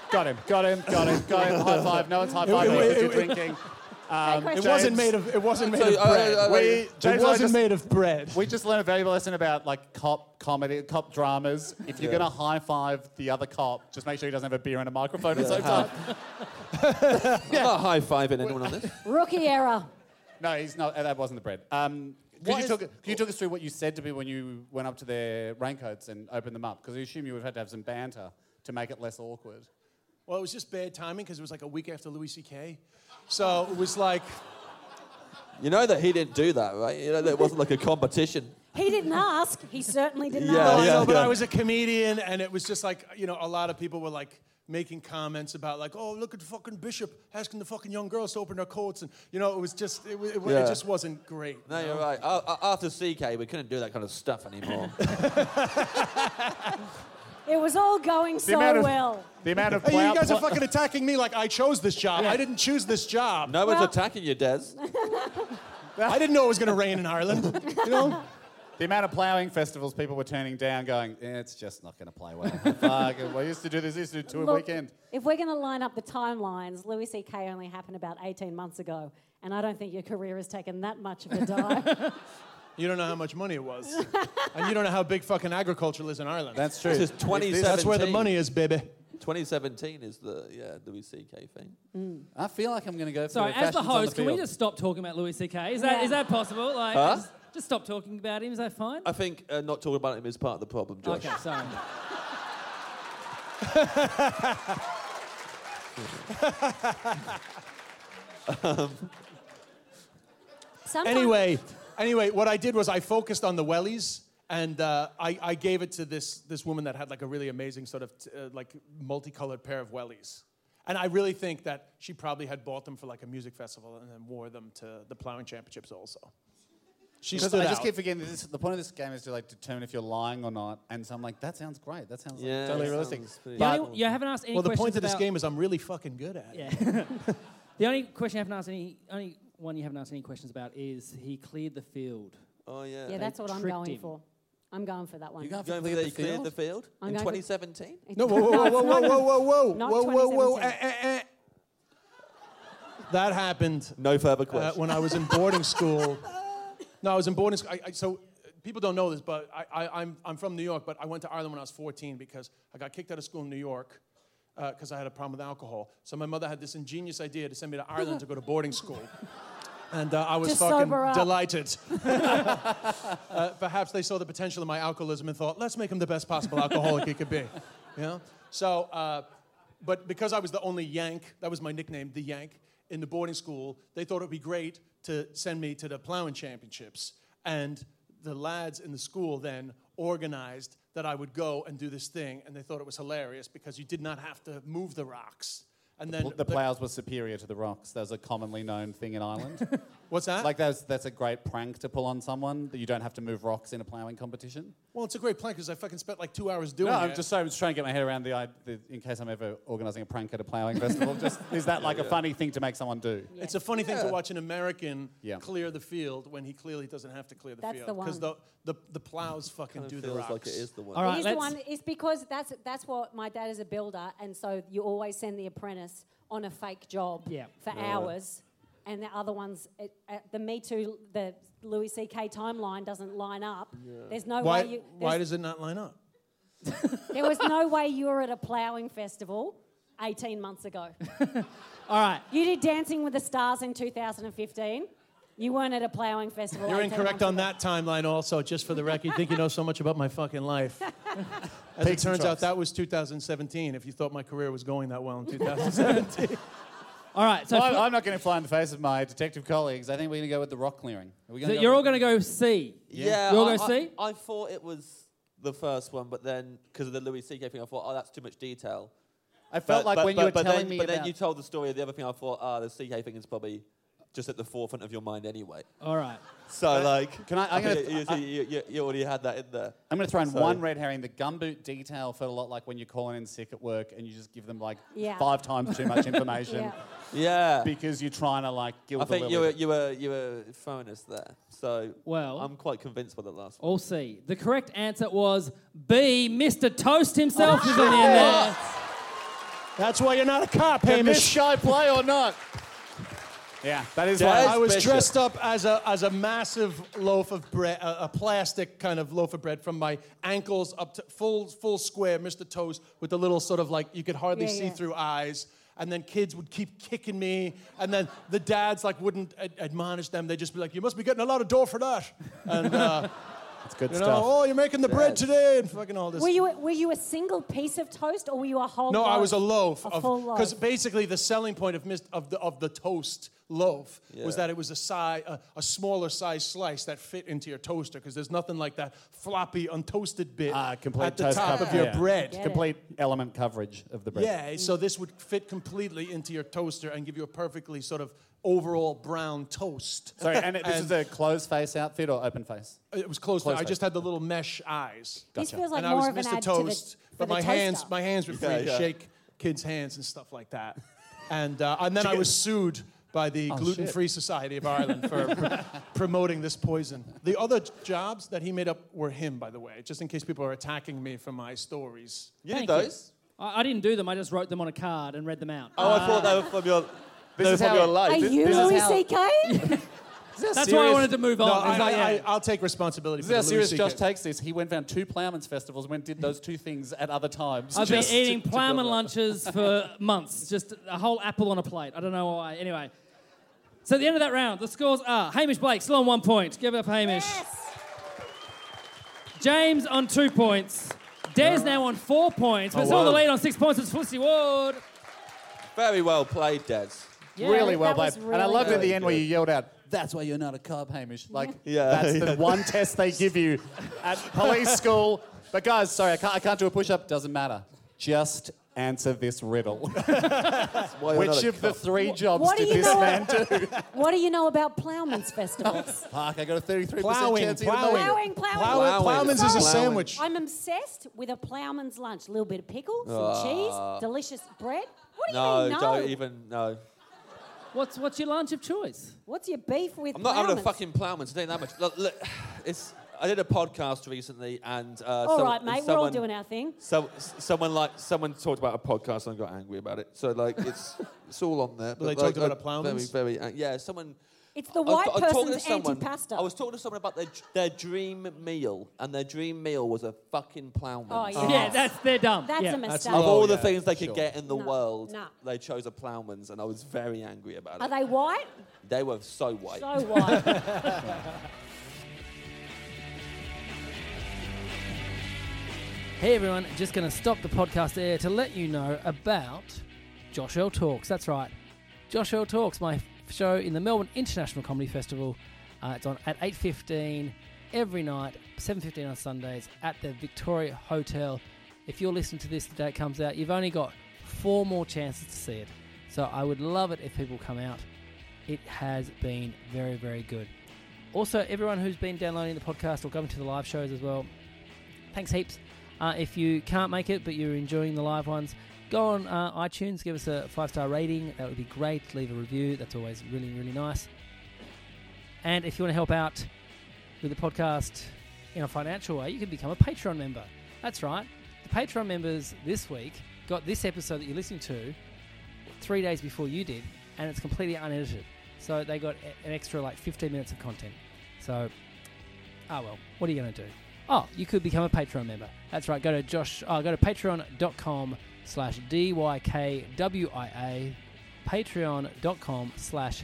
Got him, got him, got him, got him. High five. No one's high fiving it- because it- you're it- drinking. Um, It It wasn't made of. It wasn't made So, of uh, bread. uh, uh, we, it James and I wasn't just- made of bread. We just learned a valuable lesson about like cop comedy, cop dramas. If you're Yeah. gonna high five the other cop, just make sure he doesn't have a beer and a microphone at the same time. I'm not high-fiving anyone on this. Rookie error. No, he's not. That wasn't the bread. Um, could What you is- talk? Could you talk us through what you said to me when you went up to their raincoats and opened them up? Because I assume you would have had to have some banter to make it less awkward. Well, it was just bad timing because it was like a week after Louis C K, so it was like. You know that he didn't do that, right? You know that it wasn't like a competition. He didn't ask. He certainly didn't Yeah, Well, ask. I yeah. know, but I was a comedian, and it was just like, you know, a lot of people were like making comments about like, oh, look at fucking Bishop asking the fucking young girls to open their coats, and you know, it was just, it, wa- it, wa- it Yeah. just wasn't great. No, you you're know? right. Uh, uh, after C K, we couldn't do that kind of stuff anymore. It was all going so amount of- well. The amount of Hey, plow- you guys are pl- fucking attacking me like I chose this job. I didn't choose this job. No one's Well- attacking you, Des. I didn't know it was going to rain in Ireland. You know. The amount of ploughing festivals people were turning down, going, eh, it's just not going to play well. Fuck, we used to do this, we used to do two a Look, weekend. if we're going to line up the timelines, Louis C K only happened about eighteen months ago, and I don't think your career has taken that much of a dive. You don't know how much money it was, and you don't know how big fucking agriculture is in Ireland. That's true. This is twenty seventeen. That's where the money is, baby. twenty seventeen is the yeah Louis C K thing. I feel like I'm going to go for Sorry, the as the fashions on host, can we field. just stop talking about Louis C K? Is that Yeah. is that possible? Like, Huh? just, just stop talking about him. Is that fine? I think uh, not talking about him is part of the problem, Josh. Okay, sorry. Sometimes- Anyway, anyway, what I did was I focused on the wellies, and uh, I, I gave it to this this woman that had like a really amazing sort of t- uh, like multicolored pair of wellies, and I really think that she probably had bought them for like a music festival and then wore them to the plowing championships also. She Because stood I just out. keep forgetting that this, the point of this game is to like determine if you're lying or not, and so I'm like, that sounds great. That sounds like, Yeah, totally that realistic. sounds pretty The But only- you haven't asked any well, the questions point of this about- game is I'm really fucking good at it. Yeah. The only question you haven't asked any, only one you haven't asked any questions about is he cleared the field. Oh yeah. yeah, that's what I'm tricked going him. for. I'm going for that one. you going for Going for clear the, the cleared field? the field I'm in going for- twenty seventeen. No, whoa, whoa, whoa, it's whoa, whoa, not- whoa, whoa, whoa, not whoa, whoa, whoa, eh, twenty eh, eh. That happened No further uh, questions. when I was in boarding school. No, I was in boarding school. I, I, so uh, people don't know this, but I, I, I'm, I'm from New York, but I went to Ireland when I was fourteen because I got kicked out of school in New York because I had a problem with alcohol. So my mother had this ingenious idea to send me to Ireland to go to boarding school. And uh, I was Just fucking sober up. delighted. uh, perhaps they saw the potential of my alcoholism and thought, let's make him the best possible alcoholic he could be. You know? So, uh, but because I was the only Yank, that was my nickname, the Yank, in the boarding school, they thought it would be great to send me to the plowing championships. And the lads in the school then organized that I would go and do this thing, and they thought it was hilarious because you did not have to move the rocks. And then The plows were superior to the rocks. That was a commonly known thing in Ireland. what's that? Like that's that's a great prank to pull on someone that you don't have to move rocks in a ploughing competition. Well, it's a great plan because I fucking spent like two hours doing No, it. I'm just sorry, I'm just trying to get my head around the, i- the in case I'm ever organising a prank at a ploughing festival. Just is that like a funny thing to make someone do? It's a funny thing to Yeah. watch an American Yeah. clear the field when he clearly doesn't have to clear the That's field. the one. Because the, the, the plows fucking Kind do of the feels rocks. like it is the one. All right, He's the let's- one. It's because that's that's what my dad is a builder, and so you always send the apprentice on a fake job Yeah. for hours, and the other ones, it, uh, the Me Too, the Louis C K timeline doesn't line up. There's no Why, way you. why there's- does it not line up? There was no way you were at a ploughing festival eighteen months ago. All right. You did Dancing with the Stars in two thousand fifteen. You weren't at a ploughing festival. You're eighteen incorrect months on ago. that timeline also, just for the record. You think you know so much about my fucking life. As it Peaks and turns out, troughs. that was two thousand seventeen, if you thought my career was going that well in two thousand seventeen. All right. So, Well, I'm, for- I'm not going to fly in the face of my detective colleagues. I think we're going to go with the rock clearing. Are we so gonna go you're all with- going to go C. Yeah, You'll I, go I- see? I thought it was the first one, but then because of the Louis C K thing, I thought, oh, that's too much detail. I felt But- like but- when but- you were but telling then, me But about... then you told the story of the other thing, I thought, ah, the C K thing is probably just at the forefront of your mind anyway. All right. So, like, Can I- I'm think gonna- you, I- you, you, you already had that in there. I'm going to throw in So- one red herring. The gumboot detail felt a lot like when you're calling in sick at work and you just give them like Yeah. five times too much information Yeah. Yeah. because you're trying to like gild I the think lily. you were, you, were, you were throwing us there. So, Well- I'm quite convinced by the last one. All C. The correct answer was B. Mister Toast himself is on the end there. That's why you're not a cop, Can this Hamish. guy play or not? Yeah, that is Des why. I was Bishop. dressed up as a as a massive loaf of bread, a, a plastic kind of loaf of bread from my ankles up to full full square, Mister Toast, with the little sort of like you could hardly Yeah, see yeah. through eyes. And then kids would keep kicking me, and then the dads like wouldn't ad- admonish them. They'd just be like, "You must be getting a lot of dough for that," and uh, It's good you stuff. know, "Oh, you're making the bread today," and fucking all this. Were you were you a single piece of toast or were you a whole? No, loaf? I was a loaf. A of full loaf. Because basically the selling point of mis- of the of the toast loaf was Yeah. that it was a size a, a smaller size slice that fit into your toaster. Because there's nothing like that floppy untoasted bit Ah, complete at the toast top cover. of your Yeah. bread. Get it. Complete element coverage of the bread. Yeah, so this would fit completely into your toaster and give you a perfectly sort of overall brown toast. Sorry, and it, this is a closed face outfit or open face? It was close. Close I face. just had the little mesh eyes. This feels like and I more was of an Mister ad Toast, to the, for but the my toaster. hands, my hands were free Yeah, to yeah. shake kids' hands and stuff like that. And uh, and then I was sued by the Oh, Gluten Free Society of Ireland for pr- promoting this poison. The other j- jobs that he made up were him, by the way, just in case people are attacking me for my stories. You Thank did you. those? I, I didn't do them. I just wrote them on a card and read them out. Oh, I thought they were from your. They were is from how- your life. Are This- you this is Louis how- C K? That's why I wanted to move on. No, It was I, like, I, yeah. I, I'll take responsibility This for is the how Louis serious C K. Josh takes this. He went found two Plowman's festivals and went and did those two things at other times. I've been just eating to- to ploughman build up. lunches for months. Just a whole apple on a plate. I don't know why. Anyway. So at the end of that round, the scores are Hamish Blake still on one point. Give it up, Hamish. Yes. James on two points. Des now on four points. But Oh, still in the wow. lead on six points. It's Felicity Ward. Very well played, Des. Yeah. Really well that was played. and I really loved at the good. end where you yelled out, "That's why you're not a cop, Hamish." Like, Yeah, that's yeah. the one test they give you at police school. But guys, sorry, I can't, I can't do a push-up. Doesn't matter. Just answer this riddle. Why you're not Which a of the cop. three jobs what do did you this know- man do? What do you know about ploughman's festivals? Fuck, I got a thirty-three percent Plowing, chance of you plowing. knowing it. Plowing, plowing. Plow- Plowman's is a Plowing. sandwich. I'm obsessed with a ploughman's lunch. A little bit of pickle, some Ah. cheese, delicious bread. What do you No, mean, no? don't even. No. What's what's your lunch of choice? What's your beef with I'm not having a ploughman's? fucking ploughman today that much. Look, look, it's. I did a podcast recently, and uh, All some- right, and mate, we're all someone- doing our thing. So, s- someone like someone talked about a podcast and I got angry about it. So like it's it's all on there. they like, talked about uh, a ploughman's? Very, very. Uh, yeah, someone. It's the I was- white I was talking to person's someone- anti-pasta. I was talking to someone about their their dream meal, and their dream meal was a fucking ploughman. Oh, yeah. Yeah, that's they're dumb. That's yeah. a mistake. Of Oh, all the yeah, things they could sure. get in the No, world, no. they chose a ploughman's, and I was very angry about Are it. they white? They were so white. So white. Hey everyone, just going to stop the podcast there to let you know about Josh Earl Talks. That's right, Josh Earl Talks, my f- show in the Melbourne International Comedy Festival. Uh, it's on at eight fifteen every night, seven fifteen on Sundays at the Victoria Hotel. If you're listening to this the day it comes out, you've only got four more chances to see it. So I would love it if people come out. It has been very, very good. Also, everyone who's been downloading the podcast or coming to the live shows as well, thanks heaps. Uh, if you can't make it but you're enjoying the live ones, go on uh, iTunes, give us a five-star rating. That would be great. Leave a review. That's always really, really nice. And if you want to help out with the podcast in a financial way, you can become a Patreon member. That's right. The Patreon members this week got this episode that you're listening to three days before you did, and it's completely unedited. So they got a- an extra like fifteen minutes of content. So, oh well, what are you going to do? Oh, you could become a Patreon member. That's right. Go to Josh. Oh, go to patreon.com slash DYKWIA. Patreon.com slash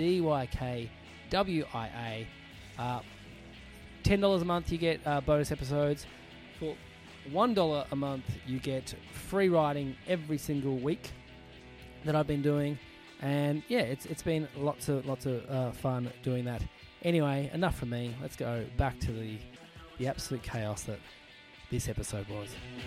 DYKWIA. Uh, ten dollars a month, you get uh, bonus episodes. For one dollar a month, you get free writing every single week that I've been doing. And yeah, it's it's been lots of lots of uh, fun doing that. Anyway, enough from me. Let's go back to the the absolute chaos that this episode was.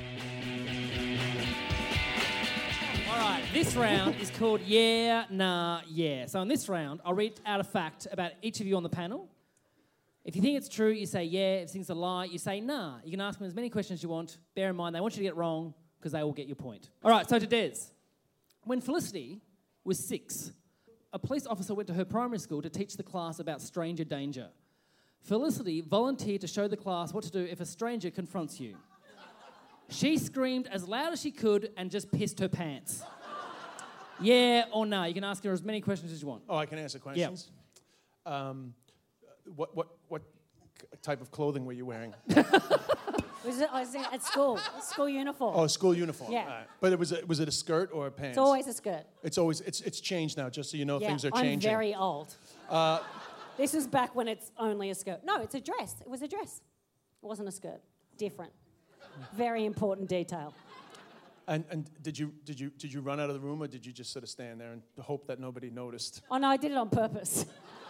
All right, this round is called Yeah, Nah, Yeah. So in this round, I'll read out a fact about each of you on the panel. If you think it's true, you say yeah. If you think it's a lie, you say nah. You can ask them as many questions as you want. Bear in mind, they want you to get it wrong because they will get your point. All right, so to Des. When Felicity was six, a police officer went to her primary school to teach the class about stranger danger. Felicity volunteered to show the class what to do if a stranger confronts you. She screamed as loud as she could and just pissed her pants. Yeah or no? You can ask her as many questions as you want. Oh, I can answer questions? Um, what, what, what type of clothing were you wearing? Was it, I was in, at school, school uniform. Oh, school uniform. Yeah. All right. But it was, a, was it a skirt or a pants? It's always a skirt. It's always, it's, it's changed now, just so you know Yeah, things are I'm changing. very old. Uh, This was back when it's only a skirt. No, it's a dress. It was a dress. It wasn't a skirt. Different. Very important detail. and and did, you, did, you, did you run out of the room, or did you just sort of stand there and hope that nobody noticed? Oh, no, I did it on purpose.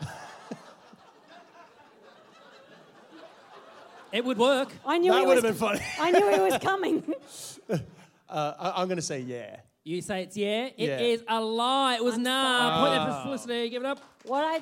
It would work. I knew That he would was, have been funny. I knew he was coming. uh, I, I'm going to say yeah. You say it's yeah. It Yeah. is a lie. It was I'm nah. Point there Ah. for Felicity. Give it up. What I...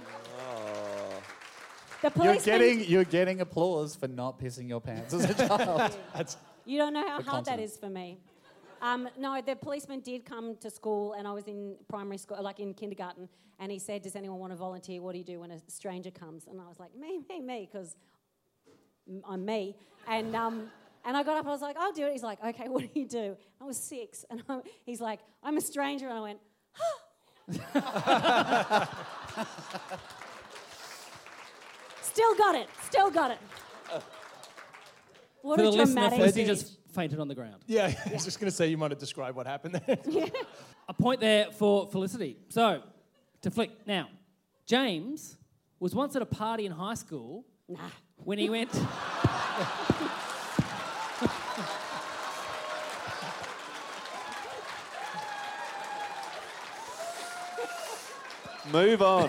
The You're policeman... getting, you're getting applause for not pissing your pants as a child. That's, You don't know how The hard that continent. is for me. Um, no, the policeman did come to school, and I was in primary school, like in kindergarten, and he said, does anyone want to volunteer? What do you do when a stranger comes? And I was like, me, me, me, because I'm me. And um, and I got up and I was like, I'll do it. He's like, okay, what do you do? I was six. And I, he's like, I'm a stranger. And I went, still got it, still got it. What For a the listener, dramatic Felicity speech. just fainted on the ground. yeah, I was just going to say you might have described what happened there. A point there for Felicity. So, to flick. Now, James was once at a party in high school Nah. when he went... Move on.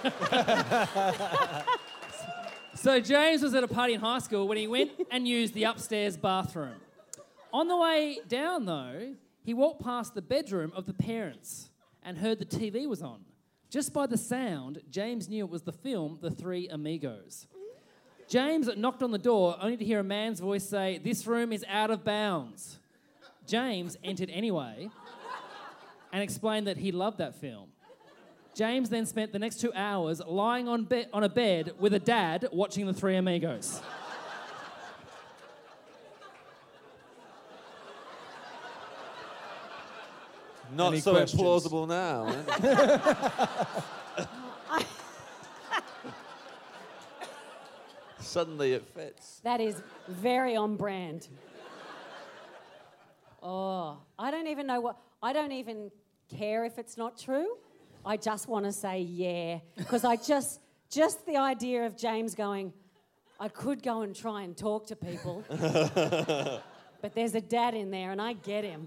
So James was at a party in high school when he went and used the upstairs bathroom. On the way down, though, he walked past the bedroom of the parents and heard the T V was on. Just by the sound, James knew it was the film The Three Amigos. James knocked on the door only to hear a man's voice say, "This room is out of bounds." James entered anyway and explained that he loved that film. James then spent the next two hours lying on, be- on a bed with a dad watching The Three Amigos. Not Any so questions? implausible now. eh? Suddenly it fits. That is very on brand. Oh, I don't even know what... I don't even care if it's not true. I just want to say yeah. Because I just... Just the idea of James going, I could go and try and talk to people. But there's a dad in there and I get him.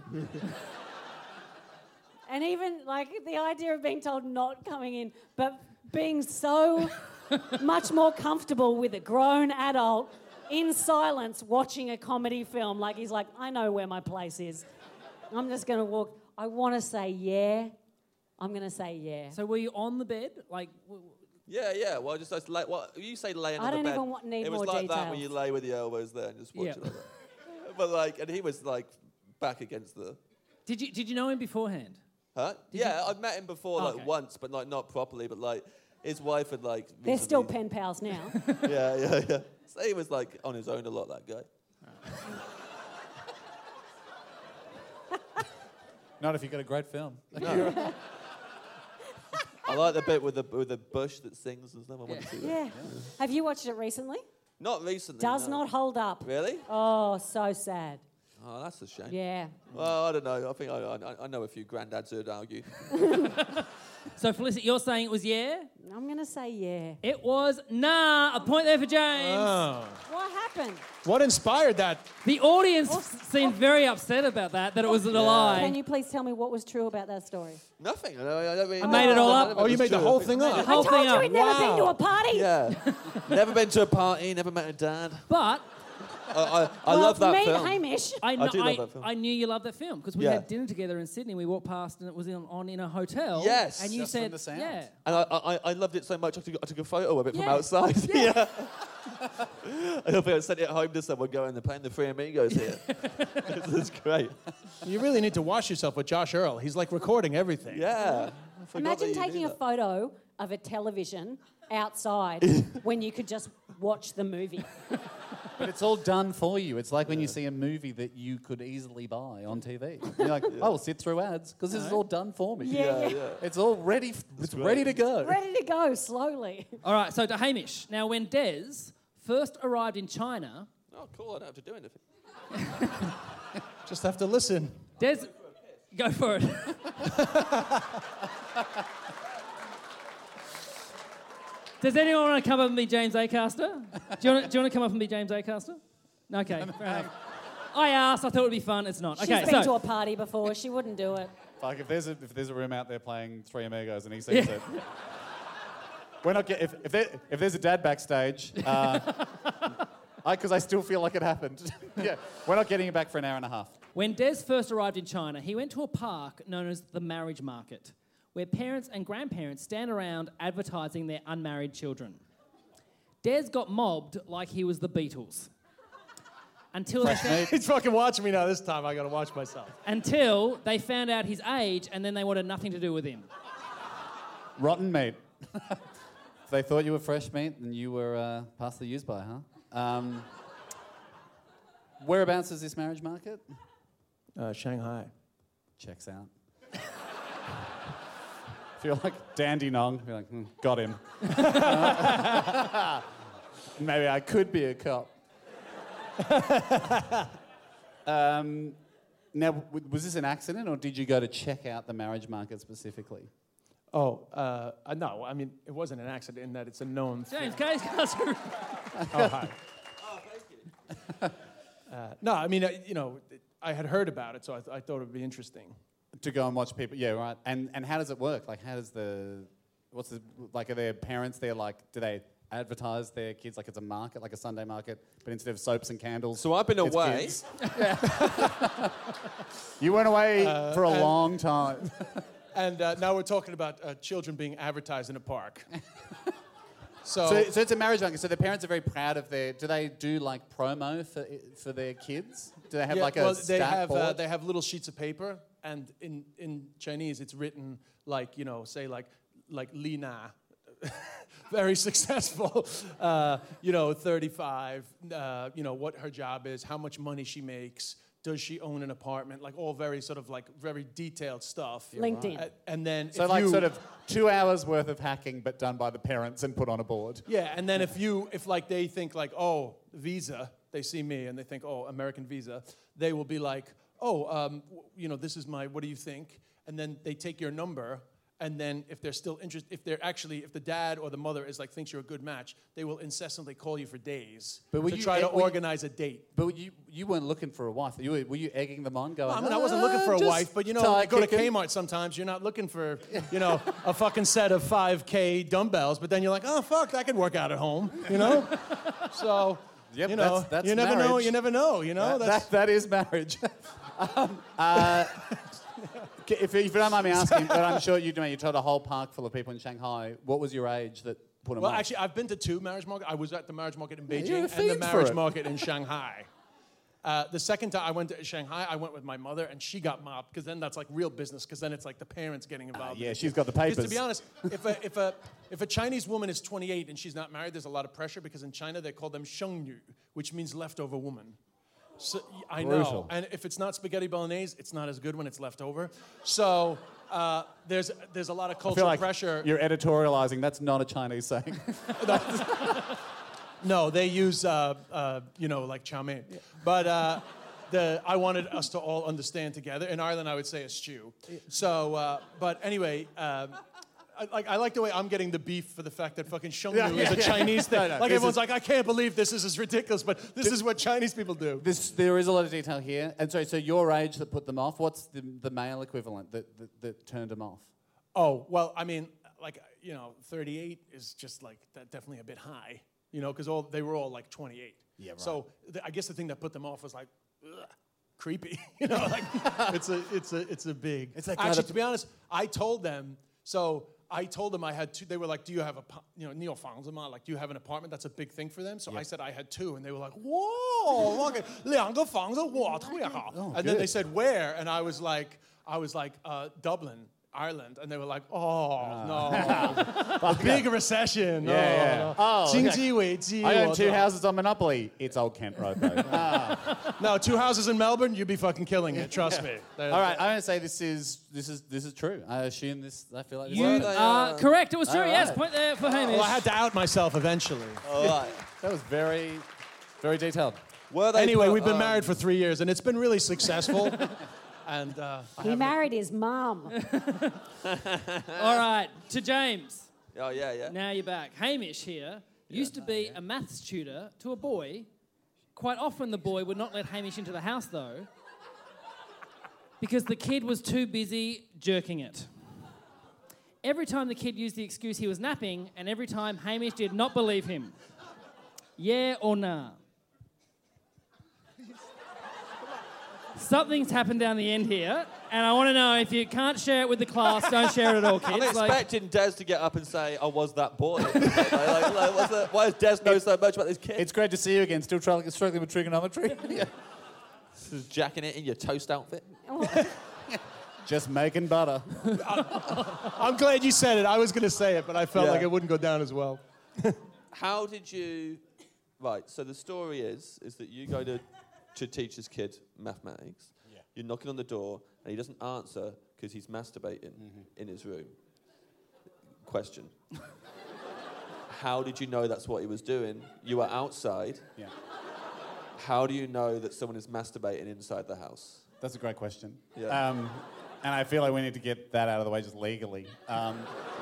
And even, like, the idea of being told not coming in, but being so much more comfortable with a grown adult in silence watching a comedy film. Like, he's like, I know where my place is. I'm just going to walk. I want to say yeah. I'm going to say yeah. So were you on the bed? Like, w- w- Yeah, yeah. Well, just just like what you say, laying I on the don't bed. even want- need it was more like that when details. you lay with your elbows there and just watch Yeah. it like that. But like, and he was like back against the. did you did you know him beforehand? Huh? yeah, I'd met him before like Okay. once, but like not properly. But like, his wife had like. They're still recently- pen pals now. Yeah, yeah, yeah. So he was like on his own a lot. That guy. Not if you've got a great film. No. I like the bit with the with the bush that sings and stuff. I want to see that. Yeah. Have you watched it recently? Not recently. Does no. not hold up. Really? Oh, so sad. Oh, that's a shame. Yeah. Well, I don't know. I think I, I, I know a few granddads who'd argue. So Felicity, you're saying it was yeah? I'm going to say yeah. It was nah. A point there for James. Oh. What happened? What inspired that? The audience seemed very upset about that, that it was a lie. Can you please tell me what was true about that story? Nothing. I, I, I, mean, I made it all none up. of it Oh, you was made the true. whole thing The up? whole I told thing you up. he'd never been to Wow. a party. Yeah. Never been to a party, never met a dad. But I, I, I well, love that me film. and Hamish. I, kn- do love I, that film. I knew you loved that film because we Yeah. had dinner together in Sydney. We walked past and it was in, on in a hotel. Yes. And you Just from said, the sound. yeah. And I, I, I loved it so much, I took, I took a photo of it from Yeah. outside. Yeah. I hope I sent it home to someone going, they're playing the Three Amigos here. This is great. You really need to watch yourself with Josh Earl. He's like recording everything. Yeah. I forgot Imagine that you taking knew a that. photo of a television outside when you could just watch the movie. But it's all done for you. It's like when you see a movie that you could easily buy on T V. You're like, oh, I'll sit through ads because this is all done for me. Yeah, yeah. yeah. It's all ready. It's ready to go. Ready to go slowly. All right, so to Hamish. Now, when Des first arrived in China, Oh, cool. I don't have to do anything. Just have to listen. Des, go for it. Does anyone want to come up and be James Acaster? Do you want to, do you want to come up and be James Acaster? No, okay, fair enough. I asked. I thought it would be fun. It's not. She's Okay, been so to a party before. She wouldn't do it. Like if there's a if there's a room out there playing Three Amigos and he sees it, we're not get, if if, there, if there's a dad backstage, uh, I because I still feel like it happened. Yeah, we're not getting it back for an hour and a half. when Des first arrived in China, he went to a park known as the Marriage Market, where parents and grandparents stand around advertising their unmarried children. Des got mobbed like he was the Beatles. Until they, found, He's fucking watching me now this time. I gotta watch myself. until they found out his age, and then they wanted nothing to do with him. Rotten meat. If they thought you were fresh meat, then you were uh, past the use by, huh? Um, whereabouts is this Marriage Market? Uh, Shanghai. Checks out. Feel like Dandy Nong. You're like, hmm, got him. Maybe I could be a cop. um, now, w- was this an accident, or did you go to check out the Marriage Market specifically? Oh, uh, uh, no. I mean, it wasn't an accident in that it's a known thing. James, Case Custer. Oh, hi. uh, no, I mean, uh, you know, I had heard about it, so I, th- I thought it would be interesting. To go and watch people, yeah, right. And and how does it work? Like, how does the, what's the, like, are their parents there, like, do they advertise their kids like it's a market, like a Sunday market, but instead of soaps and candles? So I've been it's away. kids? You went away Uh, for a and- long time. And uh, now we're talking about uh, children being advertised in a park. so, So, so it's a marriage market. So the parents are very proud of their. Do they do like promo for for their kids? Do they have yeah, like a well, stat they have board? uh, they have little sheets of paper, and in, in Chinese it's written like, you know, say like like Li Na, very successful, uh, you know, thirty-five, uh, you know, what her job is, how much money she makes. Does she own an apartment? Like all very sort of like very detailed stuff. LinkedIn. Uh, and then So if like you, sort of two hours worth of hacking, but done by the parents and put on a board. yeah, and then if you if like they think like, oh, Visa, they see me and they think, oh, American Visa, they will be like, oh, um, w- you know, this is my, what do you think? And then they take your number, and then if they're still interested, if they're actually, if the dad or the mother is like thinks you're a good match, they will incessantly call you for days But were to you- try to were you- organize a date. But you you weren't looking for a wife. You were, were you egging them on, going? I mean, I wasn't looking for a "Ah, just wife, but you know, tie you go to kicking." Kmart sometimes, you're not looking for, you know, a fucking set of five K dumbbells, but then you're like, oh, fuck, I could work out at home, you know? So, Yep, you know, that's- that's you never know, marriage. you never know, you know? That, That's, that, that is marriage. um, uh, if, if you don't mind me asking, but I'm sure you do. You told a whole park full of people in Shanghai. What was your age that put them well, off? actually, I've been to two marriage markets. I was at the marriage market in you're a Beijing and the fiend for marriage it. market in Shanghai. Uh, the second time I went to Shanghai, I went with my mother, and she got mobbed, because then that's like real business, because then it's like the parents getting involved. Ah, yeah, in it. she's got the 'Cause to papers. be honest, if a, if, a, if a Chinese woman is twenty-eight and she's not married, there's a lot of pressure, because in China they call them shengnu, which means leftover woman. So, I know. Brutal. And if it's not spaghetti bolognese, it's not as good when it's left over. So uh, there's, there's a lot of I feel cultural like pressure. you're editorializing. That's not a Chinese saying. No, they use, uh, uh, you know, like chow mein. But uh, the, I wanted us to all understand together. In Ireland, I would say a stew. So, uh, but anyway, um, I, like, I like the way I'm getting the beef for the fact that fucking shengnu Yeah, yeah, is a yeah. Chinese thing. No, no, like this everyone's is- like, I can't believe this. This is ridiculous. But this is what Chinese people do. This, there is a lot of detail here. And so, so your age that put them off. What's the, the male equivalent that, that, that turned them off? Oh, well, I mean, like, you know, thirty-eight is just like that, definitely a bit high, you know, because all they were all like twenty-eight. Yeah, right. So the, I guess the thing that put them off was like, ugh, creepy, you know, like it's a, it's a, it's a big. It's like actually, not a- to be honest, I told them. So I told them I had two. They were like, "Do you have a, pa- you know, Neil Fangzema? Like, do you have an apartment?" That's a big thing for them. So I said I had two, and they were like, "Whoa, okay, 两个房子，哇，特别好." And then good. they said, "Where?" And I was like, I was like, uh, Dublin. Ireland, and they were like, "Oh no, a big recession." Yeah, no, yeah. no. Oh, okay. 经济危机, I own or two no. houses on Monopoly. It's Old Kent Road, though. Ah. No, two houses in Melbourne, you'd be fucking killing it. Trust me. They're- All right, I'm going to say this is this is this is true. I assume this. I feel like this You is they, are uh, correct. It was true. all Yes, right. point there for Hamish. Well, I had to out myself eventually. All right. that was very, very detailed. Were they Anyway, put, we've been um, married for three years, and it's been really successful. and uh, I He haven't- married his mum. All right, to James. Oh, yeah, yeah. Now you're back. Hamish here used to be a maths tutor to a boy. Quite often the boy would not let Hamish into the house, though, because the kid was too busy jerking it. Every time the kid used the excuse he was napping, and every time Hamish did not believe him. Yeah or nah? Something's happened down the end here, and I want to know if you can't share it with the class, don't share it at all, I'm kids. Like, expecting Des to get up and say, I was that boy. like, like, like, what's the, why does Des know so much about this kid? It's great to see you again. Still trying, struggling with trigonometry. Yeah. Just jacking it in your toast outfit. Just making butter. I'm glad you said it. I was going to say it, but I felt Yeah. like it wouldn't go down as well. How did you... Right, so the story is, is that you go to, to teach this kid mathematics. Yeah. You're knocking on the door, and he doesn't answer because he's masturbating Mm-hmm. in his room. Question. How did you know that's what he was doing? You were outside. Yeah. How do you know that someone is masturbating inside the house? That's a great question. Yeah. Um, and I feel like we need to get that out of the way just legally. Um,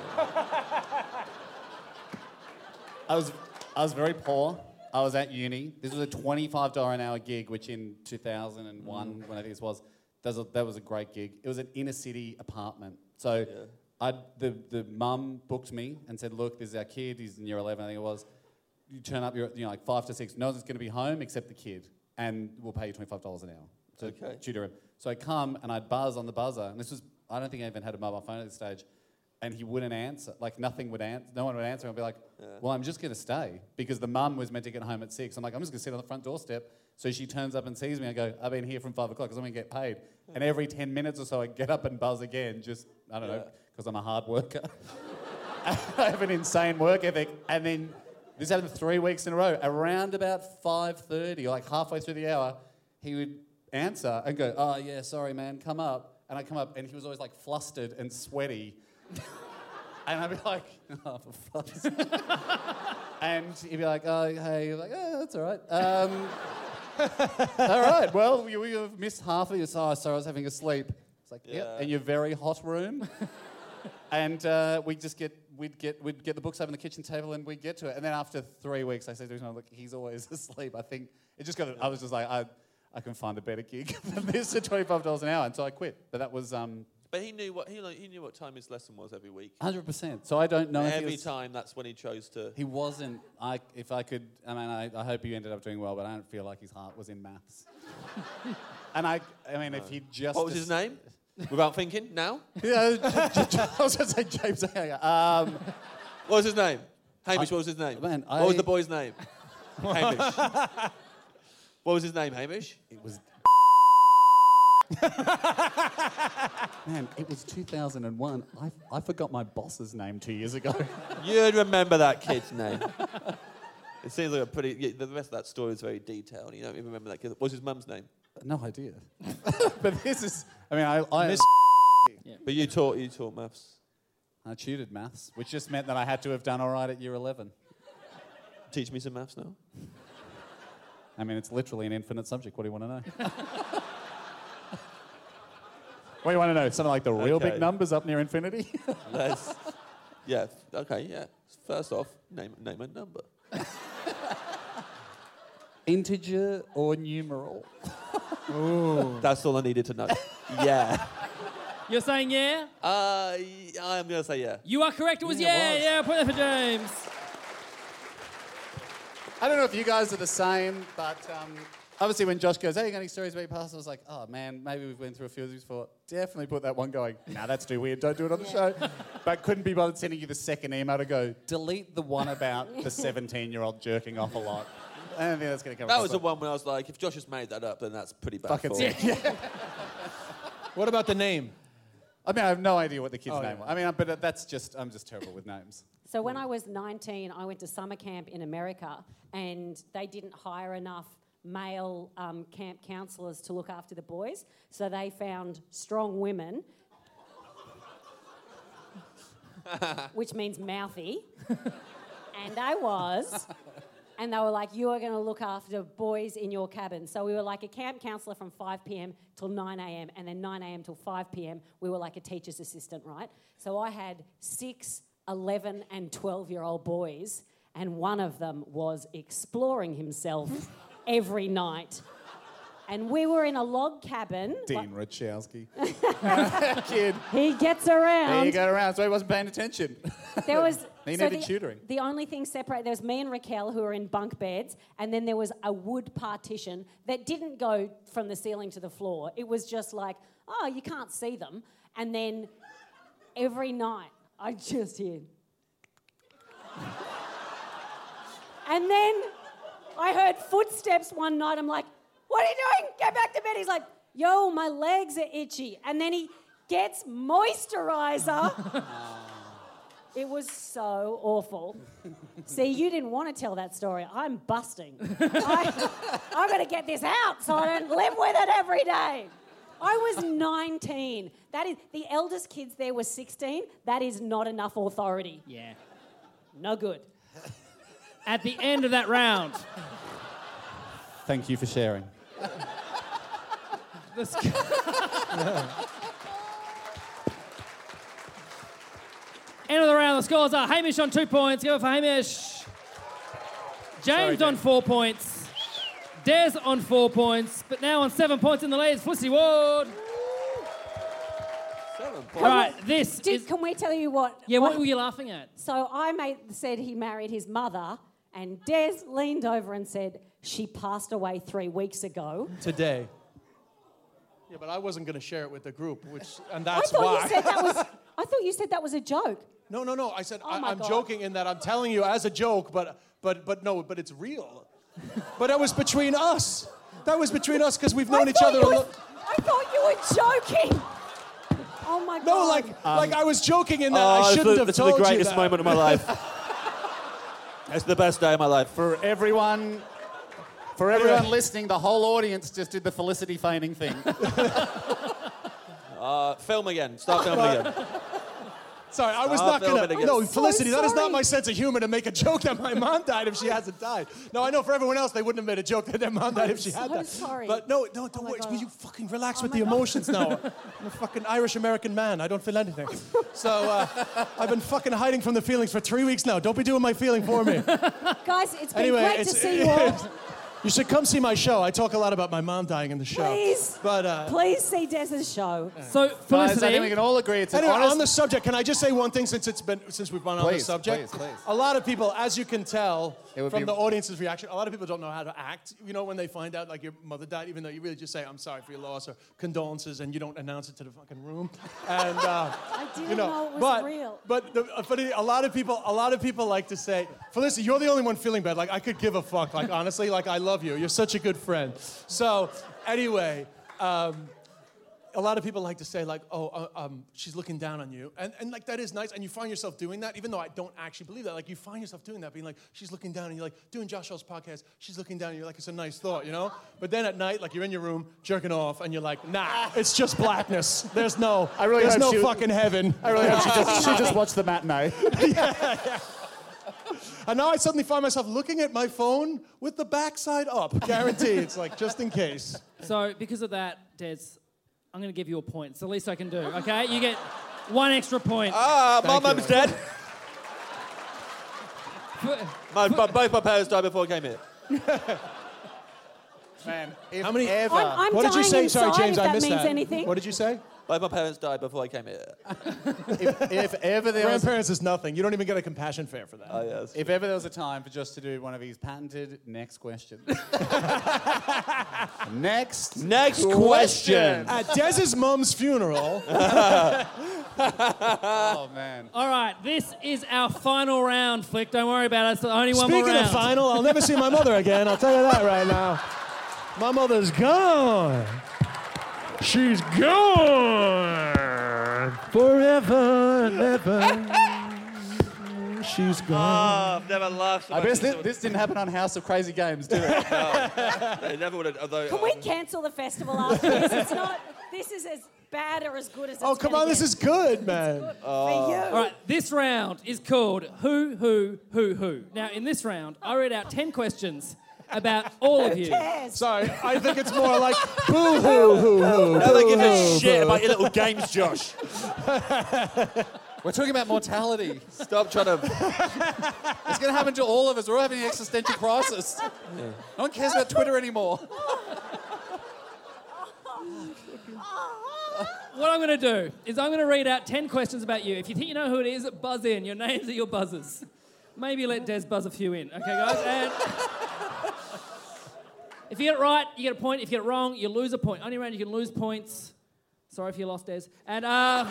I was I was very poor. I was at uni. This was a twenty-five dollars an hour gig, which in two thousand one, Mm. when I think this was, that was, a, that was a great gig. It was an inner city apartment. So I'd, the, the mum booked me and said, look, this is our kid. He's in year eleven, I think it was. You turn up, you're, you know, like five to six. No one's going to be home except the kid. And we'll pay you twenty-five dollars an hour to Okay. tutor him. So I come and I'd buzz on the buzzer. And this was, I don't think I even had a mobile phone at this stage. And he wouldn't answer. Like, nothing would answer. No one would answer. I'd be like, well, I'm just going to stay. Because the mum was meant to get home at six. I'm like, I'm just going to sit on the front doorstep. So she turns up and sees me. I go, I've been here from five o'clock because I'm going to get paid. And every ten minutes or so, I get up and buzz again. Just, I don't know, because I'm a hard worker. I have an insane work ethic. And then this happened three weeks in a row. Around about five thirty, like halfway through the hour, he would answer and go, oh, yeah, sorry, man, come up. And I come up, and he was always, like, flustered and sweaty. And I'd be like, oh, for fuck's sake. And he'd be like, oh, hey. You're like, oh, that's all right. Um, all right, well, we, we have missed half of this. Oh, sorry, I was having a sleep. It's like, yeah. Yeah. In your very hot room. And uh, we just get, we'd get, we'd get the books over on the kitchen table and we'd get to it. And then after three weeks, I said to him, look, he's always asleep. I think it just got, I was just like, I, I can find a better gig than this at twenty-five dollars an hour. And so I quit. But that was um, But he knew what he, like, he knew what time his lesson was every week. one hundred percent. So I don't know if he Every was, time, that's when he chose to. he wasn't, I, if I could, I mean, I, I hope he ended up doing well, but I don't feel like his heart was in maths. And I, I mean, if he just... What was his name? Without thinking, now? Yeah, I was going to say James Hanger. Um, What was his name? Hamish, what was his name? man, what was I- the boy's name? Hamish. What was his name, Hamish? It was. Man, it was two thousand one. I, I forgot my boss's name two years ago. You'd remember that kid's name. It seems like a pretty... Yeah, the rest of that story is very detailed. You don't even remember that kid. What's his mum's name? No idea. But this is. I mean, I I, Miss- But you taught you taught maths. I tutored maths, which just meant that I had to have done all right at year eleven. Teach me some maths now. I mean, it's literally an infinite subject. What do you want to know? What do you want to know? Something like the real Okay. big numbers up near infinity? Let's... Yeah, okay, yeah. First off, name name a number. Integer or numeral? That's all I needed to know. Yeah. You're saying yeah? Uh, y- I'm going to say yeah. You are correct. It was Yeah, yeah. it was. Yeah, point there for James. I don't know if you guys are the same, but um, obviously when Josh goes, hey, you got any stories about your past? I was like, oh, man, maybe we've been through a few of these before. Definitely put that one going, nah, that's too weird, don't do it on the show. But couldn't be bothered sending you the second email to go, delete the one about the seventeen-year-old jerking off a lot. I don't think that's going to come That across was the well. one where I was like, if Josh has made that up, then that's pretty bad Fucking form. sick. What about the name? I mean, I have no idea what the kid's Oh, name yeah. was. I mean, but that's just, I'm just terrible with names. So when I was nineteen, I went to summer camp in America, and they didn't hire enough male um, camp counsellors to look after the boys, so they found strong women, which means mouthy, and I was, and they were like, you are going to look after boys in your cabin. So we were like a camp counsellor from five p.m. till nine a.m, and then nine a.m. till five p.m, we were like a teacher's assistant, right? So I had six, eleven and twelve-year-old boys, and one of them was exploring himself every night. And we were in a log cabin. Dean Rachowski. Kid. He gets around. He got around, so he wasn't paying attention. There was He so needed the, tutoring. The only thing separate there was me and Raquel, who were in bunk beds, and then there was a wood partition that didn't go from the ceiling to the floor. It was just like, oh, you can't see them. And then every night I just hear. And then I heard footsteps one night. I'm like, what are you doing? Get back to bed. He's like, yo, my legs are itchy. And then he gets moisturizer. It was so awful. See, you didn't want to tell that story. I'm busting. I, I'm going to get this out so I don't live with it every day. I was nineteen. That is, the eldest kids there were sixteen. That is not enough authority. Yeah. No good. At the end of that round, Thank you for sharing. the sc- end of the round, the scores are Hamish on two points. Go for Hamish. James Sorry, on James. four points. Des on four points. But now on seven points in the lead is Fussy Ward. Seven points. All right, this Did, is... can we tell you what? Yeah, what were you laughing at? So I made, said he married his mother, and Des leaned over and said, she passed away three weeks ago. Today. Yeah, but I wasn't going to share it with the group, which and I that's thought why. you said that was. I thought you said that was a joke. No, no, no. I said Oh I, my I'm God. joking in that I'm telling you as a joke, but but but no, but it's real. But it was between us. That was between us because we've known I each thought other. you a was- lo- I thought you were joking. Oh my God. No, like like I was joking in that Oh, I it's shouldn't the, have it's told the you greatest that. moment of my life. It's the best day of my life. For everyone, for everyone listening, the whole audience just did the Felicity feigning thing. Uh, film again. Start filming again. Sorry, I was Oh, not film gonna. it again. No, So Felicity, that is not sorry. my sense of humor to make a joke that my mom died if she hasn't died. No, I know for everyone else they wouldn't have made a joke that their mom died if she had so died. sorry. But no, no, don't my worry. God. Will you fucking relax Oh with my the God. emotions now? I'm a fucking Irish American man. I don't feel anything. So uh, I've been fucking hiding from the feelings for three weeks now. Don't be doing my feeling for me. Guys, it's been Anyway, great to it's- see you all. You should come see my show. I talk a lot about my mom dying in the show. Please, But uh, please see Des's show. So, Guys, I Felicity... think we can all agree it's an Anyway, honest... on the subject, can I just say one thing since it's been since we've gone on the Please, subject? please, please. A lot of people, as you can tell It would from be- the audience's reaction, a lot of people don't know how to act. You know, when they find out like your mother died, even though you really just say "I'm sorry for your loss" or condolences, and you don't announce it to the fucking room. And uh, I didn't you know, know it was but real. but the, uh, funny, a lot of people, a lot of people like to say, "Felicity, you're the only one feeling bad. Like I could give a fuck. Like honestly, like I love you. You're such a good friend." So anyway. Um, a lot of people like to say like, oh, uh, um, she's looking down on you. And, and like, that is nice. And you find yourself doing that, even though I don't actually believe that. Like, you find yourself doing that, being like, she's looking down, and you're like, doing Josh Shaw's podcast, she's looking down, and you're like, it's a nice thought, you know? But then at night, like, you're in your room, jerking off, and you're like, nah, it's just blackness. There's no, I really there's hope no she- fucking heaven. I really hope she just, she just watched the matinee. And now I suddenly find myself looking at my phone with the backside up. Guaranteed. It's like, just in case. So, because of that, Des, I'm going to give you a point. It's the least I can do, okay? You get one extra point. Ah, my Thank you. mum's dead. My, my, both my parents died before I came here. Man, if How many- ever... I'm, I'm What did you dying say? Sorry, inside, James, if I that missed means that. anything. What did you say? Both my parents died before I came here. if, if ever there was... Grandparents is nothing. You don't even get a compassion fare for that. Oh, yes. If ever there was a time for just to do one of his patented next questions. next Next question. At Dez's mum's funeral. Oh, man. All right, this is our final round, Flick. Don't worry about it. It's only one more Speaking round. of final, I'll never see my mother again. I'll tell you that right now. My mother's gone. She's gone. Forever and ever. She's Oh, gone. I've never laughed so I much. guess this, this didn't happen on House of Crazy Games, did it? They never would have. Although, Can we cancel the festival after this? It's not. This is as bad or as good as. Oh, it's come gonna on, this get. is good, man. For you. All right, this round is called Who, Who, Who, Who. Now, in this round, I read out ten questions about all of you. Cares? Sorry, I think it's more like boo hoo hoo hoo. Now they give a shit about your little games, Josh. We're talking about mortality. Stop trying to. It's going to happen to all of us. We're all having an existential crisis. No one cares about Twitter anymore. What I'm going to do is I'm going to read out ten questions about you. If you think you know who it is, buzz in. Your names are your buzzers. Maybe let Des buzz a few in. Okay, guys? And if you get it right, you get a point. If you get it wrong, you lose a point. Only round you can lose points. Sorry if you lost, Des. And, uh...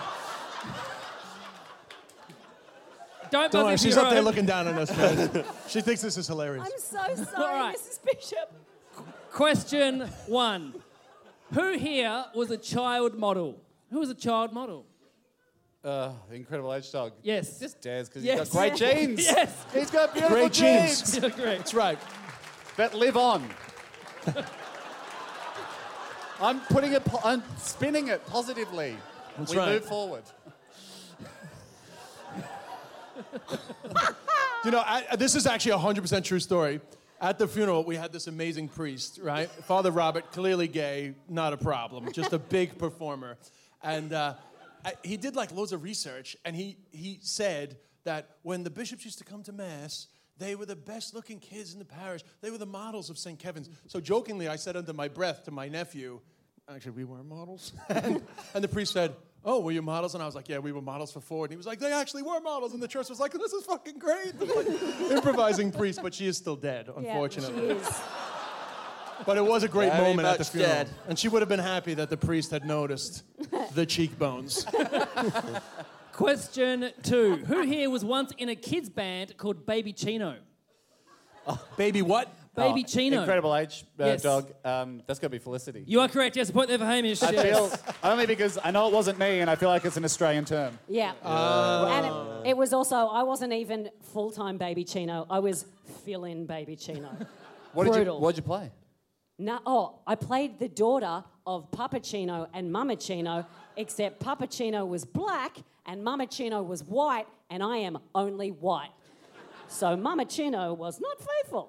Don't buzz Don't worry, if she's you're up there own. looking down on us, man. She thinks this is hilarious. I'm so sorry, All right. Missus Bishop. Question one. Who here was a child model? Who was a child model? Uh, the Incredible H Dog. Yes. Just Des, because Yes. he's got great genes. Yes. He's got beautiful Great genes. genes. You're correct. That's right. that live on. I'm putting it, po- I'm spinning it positively. That's we right. move forward. You know, I, this is actually a one hundred percent true story. At the funeral, we had this amazing priest, right? Father Robert, clearly gay, not a problem, just a big performer. And uh, I, he did like loads of research, and he, he said that when the bishops used to come to Mass, they were the best looking kids in the parish. They were the models of Saint Kevin's. So jokingly, I said under my breath to my nephew, actually, we were models. and, and the priest said, oh, were you models? And I was like, yeah, we were models for Ford. And he was like, they actually were models. And the church was like, this is fucking great. Like, improvising priest, but she is still dead, unfortunately. Yeah, she is. But it was a great Very moment at the much funeral. dead. And she would have been happy that the priest had noticed the cheekbones. Question two. Who here was once in a kids band called Baby Chino? Baby what? Baby Oh, Chino. Incredible H uh, Yes. Dog. Um, that's got to be Felicity. You are correct. Yes, a point there for Hamish. I Yes. feel, only because I know it wasn't me, and I feel like it's an Australian term. Yeah. And it, it was also, I wasn't even full-time Baby Chino. I was fill-in Baby Chino. What did you? Brutal. What did you play? No, oh, I played the daughter of Papa Chino and Mama Chino, except Papa Chino was black and Mama Chino was white, and I am only white. So Mama Chino was not faithful.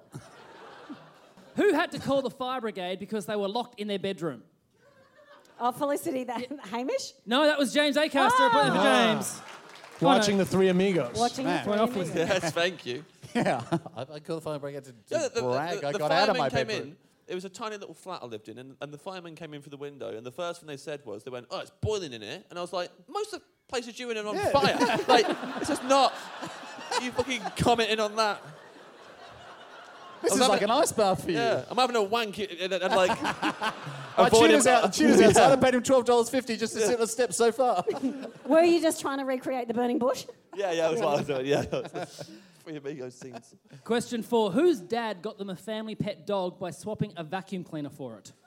Who had to call the fire brigade because they were locked in their bedroom? Oh, Felicity, that Hamish? No, that was James Acaster. A point there for Ah. James. Watching Oh, no. the Three Amigos. Watching Man. the Went off Three with Amigos. Yes, thank you. Yeah, I, I called the fire brigade to, to Yeah, the, the- brag. the- I the got out of firemen my came bedroom. in. It was a tiny little flat I lived in, and, and the firemen came in through the window, and the first thing they said was, they went, oh, it's boiling in here. And I was like, most of the places you're in are on fire. Like, it's just not, you fucking commenting on that. This I is was like having- an ice bath for you. Yeah, I'm having a wank and, and, and like, I avoiding- cheaters out. Cheaters outside. I paid him twelve dollars fifty just to sit on the steps so far. Were you just trying to recreate the burning bush? Yeah, yeah, that's what I was doing. Yeah, Three Amigos scenes. Question four. Whose dad got them a family pet dog by swapping a vacuum cleaner for it?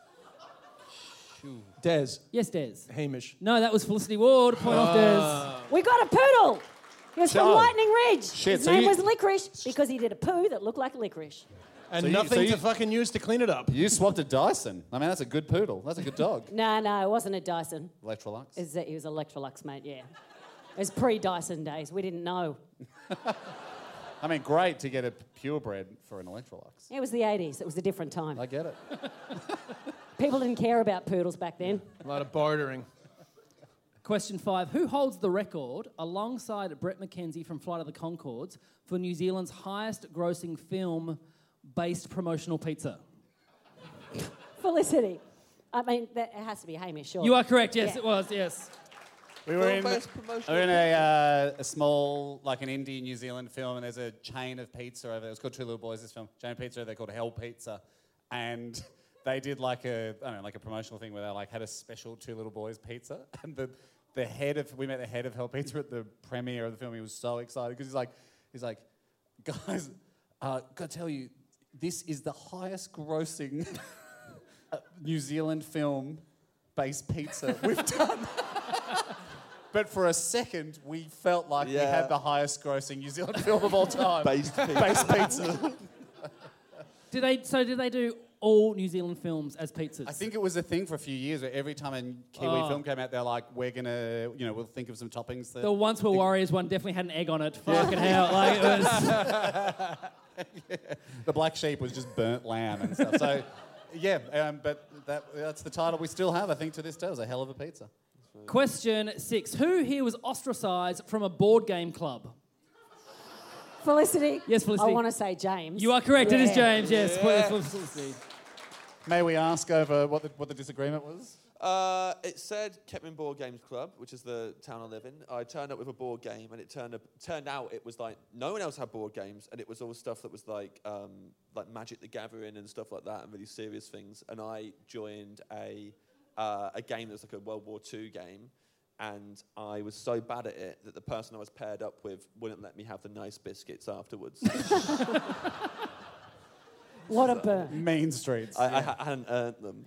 Des. Yes, Des. Hamish. No, that was Felicity Ward. Point off, Des. We got a poodle. He was from Oh. Lightning Ridge. Shit, His so name you- was Licorice because he did a poo that looked like licorice. And So you- nothing so you- to fucking use to clean it up. You swapped a Dyson. I mean, that's a good poodle. That's a good dog. No, no, it wasn't a Dyson. Electrolux. It was, it was Electrolux, mate, yeah. It was pre-Dyson days. We didn't know. I mean, great to get a purebred for an Electrolux. It was the eighties. It was a different time. I get it. People didn't care about poodles back then. A lot of bartering. Question five. Who holds the record, alongside Brett McKenzie from Flight of the Conchords, for New Zealand's highest grossing film-based promotional pizza? Felicity. I mean, that, it has to be Hamish, sure. You are correct. Yes, Yeah. it was. Yes. We were in, Film-based we promotional were in a, uh, a small, like an indie New Zealand film, and there's a chain of pizza over there. It was called Two Little Boys, this film. Chain of pizza, they're called Hell Pizza. And they did like a, I don't know, like a promotional thing where they like had a special Two Little Boys pizza. And the, the head of, we met the head of Hell Pizza at the premiere of the film. He was so excited because he's like, he's like, guys, uh, gotta tell you, this is the highest grossing New Zealand film based pizza we've done. But for a second, we felt like we Yeah. had the highest grossing New Zealand film of all time. Based pizza. Based pizza. Do they? So did they do all New Zealand films as pizzas? I think it was a thing for a few years where every time a Kiwi Oh. film came out, they're like, we're going to, you know, we'll think of some toppings. That the Once Were Warriors one definitely had an egg on it. Fucking hell. Like, it was... The black sheep was just burnt lamb and stuff. So, yeah, um, but that, that's the title we still have, I think, to this day. It was a hell of a pizza. Question six. Who here was ostracised from a board game club? Felicity. Yes, Felicity. I want to say James. You are correct. It is Yeah. James, yes. Felicity. May we ask over what the, what the disagreement was? Uh, it said Kettering Board Games Club, which is the town I live in. I turned up with a board game, and it turned up, turned out it was like no one else had board games, and it was all stuff that was like um, like Magic the Gathering and stuff like that, and really serious things. And I joined a uh, a game that was like a World War Two game, and I was so bad at it that the person I was paired up with wouldn't let me have the nice biscuits afterwards. What a burn. Main Streets. I, I, ha- I hadn't earned them.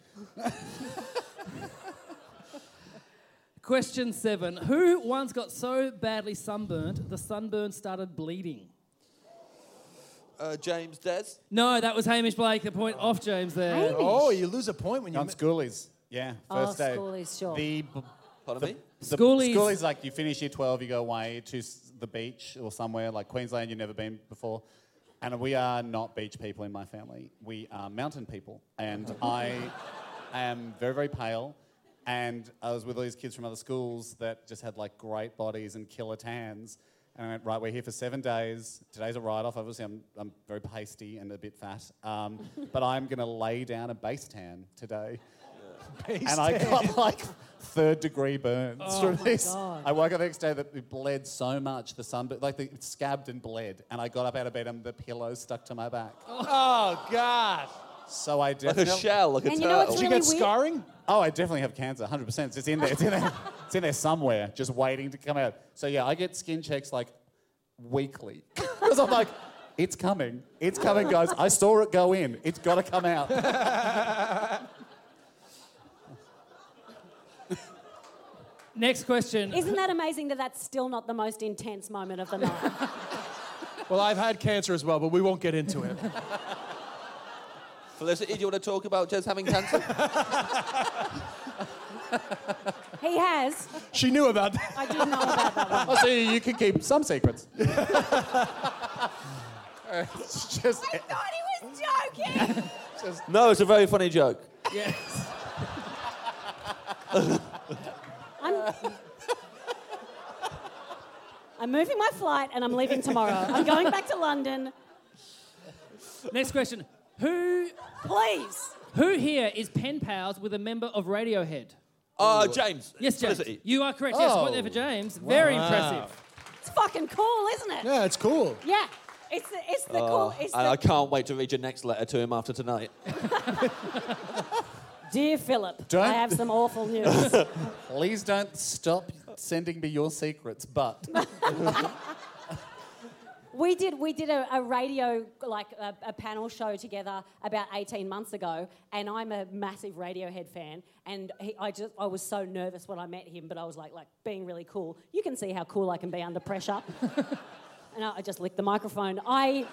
Question seven. Who once got so badly sunburnt, the sunburn started bleeding? Uh, James Des. No, that was Hamish Blake. The point off James there. Hamish. Oh, you lose a point when you... On schoolies. Yeah, Oh, first day. schoolies, sure. The, b- Pardon the, me? the Schoolies- Schoolies, like, you finish year twelve, you go away to s- the beach or somewhere, like Queensland, you've never been before. And we are not beach people in my family. We are mountain people. And I am very, very pale. And I was with all these kids from other schools that just had like great bodies and killer tans. And I went, right, we're here for seven days. Today's a write-off. Obviously, I'm, I'm very pasty and a bit fat. Um, but I'm going to lay down a base tan today. Base And I tan. got like third degree burns Oh from my this. God. I woke up the next day that it bled so much, the sun, like the, it scabbed and bled. And I got up out of bed and the pillow stuck to my back. Oh, God. So I Like definitely... a shell, like a And you turtle. know what's Did you really get weird? scarring? Oh, I definitely have cancer, one hundred percent. It's in there. It's in there. It's in there somewhere, just waiting to come out. So yeah, I get skin checks like weekly. Because I'm like, it's coming. It's coming, guys. I saw it go in. It's got to come out. Next question. Isn't that amazing that that's still not the most intense moment of the night? Well, I've had cancer as well, but we won't get into it. Felicity, do you want to talk about Jez having cancer? He has. She knew about that. I didn't know about that one. Oh, so you can keep some secrets. It's just, I thought he was joking. No, it's a very funny joke. Yes. I'm, I'm moving my flight and I'm leaving tomorrow. I'm going back to London. Next question. Who Please. who here is pen pals with a member of Radiohead? Uh, James. Yes, James. Felicity. You are correct. Yes, Oh. point there for James. Very Wow. impressive. It's fucking cool, isn't it? Yeah, it's cool. Yeah. It's the, it's the Oh, cool. It's I, the, I can't wait to read your next letter to him after tonight. Dear Philip, Don't- I have some awful news. please don't stop sending me your secrets, but... We did we did a, a radio like a, a panel show together about eighteen months ago, and I'm a massive Radiohead fan. And he, I just I was so nervous when I met him, but I was like like being really cool. You can see how cool I can be under pressure. And I, I just licked the microphone. I.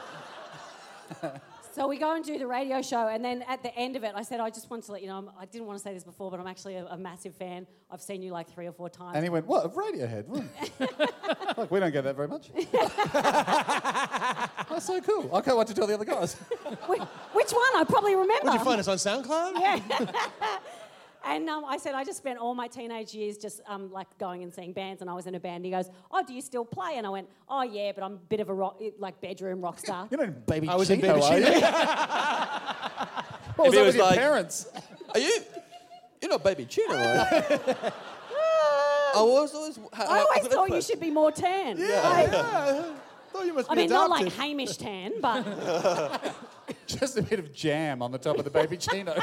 So we go and do the radio show, and then at the end of it, I said, I just want to let you know, I'm, I didn't want to say this before, but I'm actually a, a massive fan. I've seen you like three or four times. And he went, what, Radiohead? What? Look, we don't get that very much. That's so cool. I can't wait to tell the other guys. Wh- Which one? I probably remember. Would you find us on SoundCloud? Yeah. And um, I said, I just spent all my teenage years just um, like going and seeing bands, and I was in a band. He goes, oh, do you still play? And I went, oh, yeah, but I'm a bit of a rock, like bedroom rock star. You're not Baby I was in Chino, Baby are you? Chino. What was If he that was with your like- parents? Are you? You're not Baby Chino, are you? I was always. Ha- I always ha- thought you should be more tan. Yeah, Like, yeah. Thought you must I be mean, not adopted. like Hamish tan, but Just a bit of jam on the top of the Baby Chino.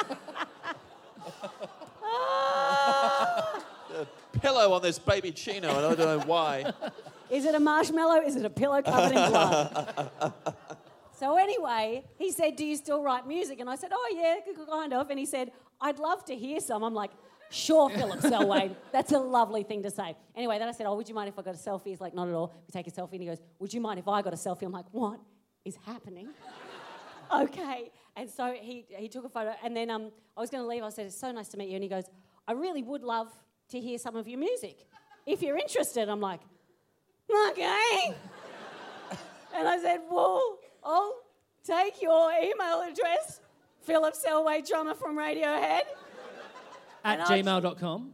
Pillow on this Baby Chino, and I don't know why. is it a marshmallow? Is it a pillow covered in blood? So anyway, he said, do you still write music? And I said, oh, yeah, kind of. And he said, I'd love to hear some. I'm like, Sure, Philip Selway. That's a lovely thing to say. Anyway, then I said, oh, would you mind if I got a selfie? He's like, not at all. We take a selfie and he goes, would you mind if I got a selfie? I'm like, what is happening? Okay. And so he, he took a photo and then um, I was going to leave. I said, it's so nice to meet you. And he goes, I really would love to hear some of your music. If you're interested. I'm like, okay. And I said, well, I'll take your email address, Philip Selway, drummer from Radiohead. At gmail dot com.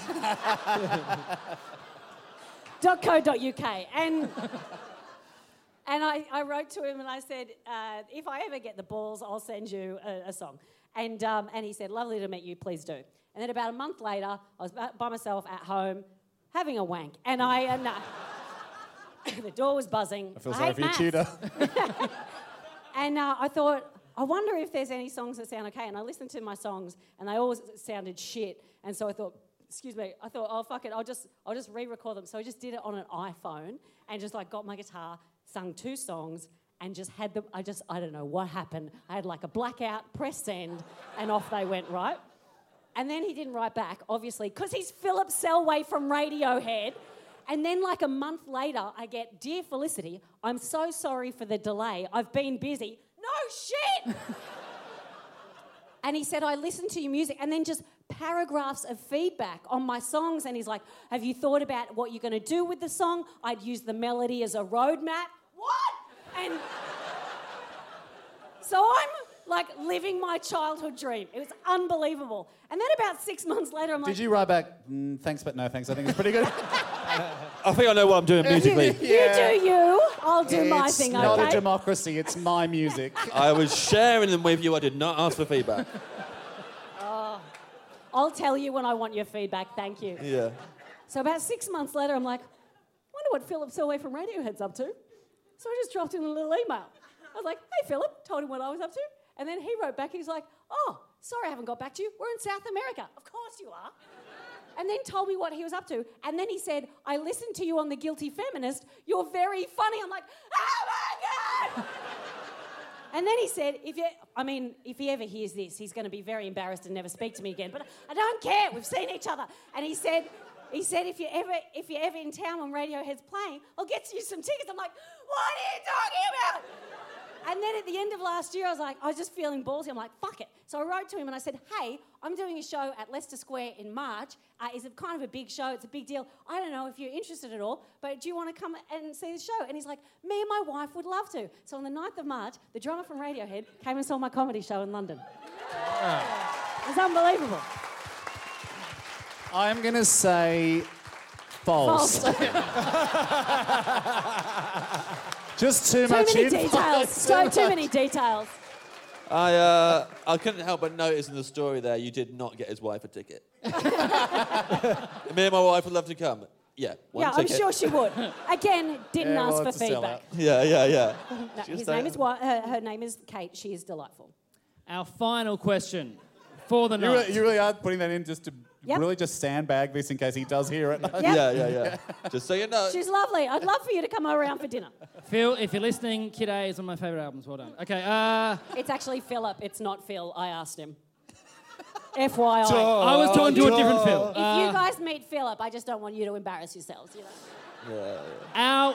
.co.uk. And, and I, I wrote to him and I said, uh, if I ever get the balls, I'll send you a, a song. And, um, and he said, lovely to meet you, please do. And then about a month later, I was by myself at home having a wank. And I... Uh, no, the door was buzzing. I feel I sorry hate for your maths. tutor. And uh, I thought, I wonder if there's any songs that sound okay. And I listened to my songs, and they all sounded shit. And so I thought, excuse me, I thought, oh fuck it, I'll just, I'll just re-record them. So I just did it on an iPhone, and just like got my guitar, sung two songs, and just had them. I just, I don't know what happened. I had like a blackout, press send, and off they went. Right. And then he didn't write back, obviously, because he's Philip Selway from Radiohead. And then like a month later, I get, dear Felicity, I'm so sorry for the delay. I've been busy. No shit! And he said, I listened to your music, and then just paragraphs of feedback on my songs. And he's like, have you thought about what you're going to do with the song? I'd use the melody as a roadmap. What? And so I'm like living my childhood dream. It was unbelievable. And then about six months later, I'm like... Did you write back, mm, thanks but no thanks, I think it's pretty good? I think I know what I'm doing musically. You, you do you, I'll do my It's thing, not okay? a democracy, it's my music. I was sharing them with you. I did not ask for feedback. Oh, I'll tell you when I want your feedback, thank you. Yeah. So about six months later, I'm like, wonder what Philip Selway from Radiohead's up to. So I just dropped in a little email. I was like, hey, Philip, told him what I was up to. And then he wrote back, he's like, oh, sorry I haven't got back to you. We're in South America. Of course you are. And then told me what he was up to. And then he said, I listened to you on The Guilty Feminist. You're very funny. I'm like, oh my God! And then he said, if you, I mean, if he ever hears this, he's going to be very embarrassed and never speak to me again. But I don't care. We've seen each other. And he said, he said, if you're ever, if you're ever in town when Radiohead's playing, I'll get you some tickets. I'm like, what are you talking about? And then at the end of last year, I was like, I was just feeling ballsy. I'm like, fuck it. So I wrote to him and I said, hey, I'm doing a show at Leicester Square in March. Uh, it's a kind of a big show. It's a big deal. I don't know if you're interested at all, but do you want to come and see the show? And he's like, me and my wife would love to. So on the ninth of March, the drummer from Radiohead came and saw my comedy show in London. It was unbelievable. I'm going to say false. False. Just too, Too much many info. details. So too many details. I uh, I couldn't help but notice in the story there you did not get his wife a ticket. Me and my wife would love to come. Yeah, one Yeah, ticket. I'm sure she would. Again, didn't Yeah, ask well, for it's a feedback. Yeah, yeah, yeah. No, She his was name saying- is Wa- her, her name is Kate. She is delightful. Our final question for the You night. really, you really are putting that in just to Yep. really just sandbag this in case he does hear it. Yep. Yeah, yeah, yeah. Just so you know. She's lovely. I'd love for you to come around for dinner. Phil, if you're listening, Kid A is one of my favourite albums. Well done. Okay, uh... It's actually Philip. It's not Phil. I asked him. F Y I. I was talking to a different Phil. If Uh, you guys meet Philip, I just don't want you to embarrass yourselves. You know? Yeah, yeah. Our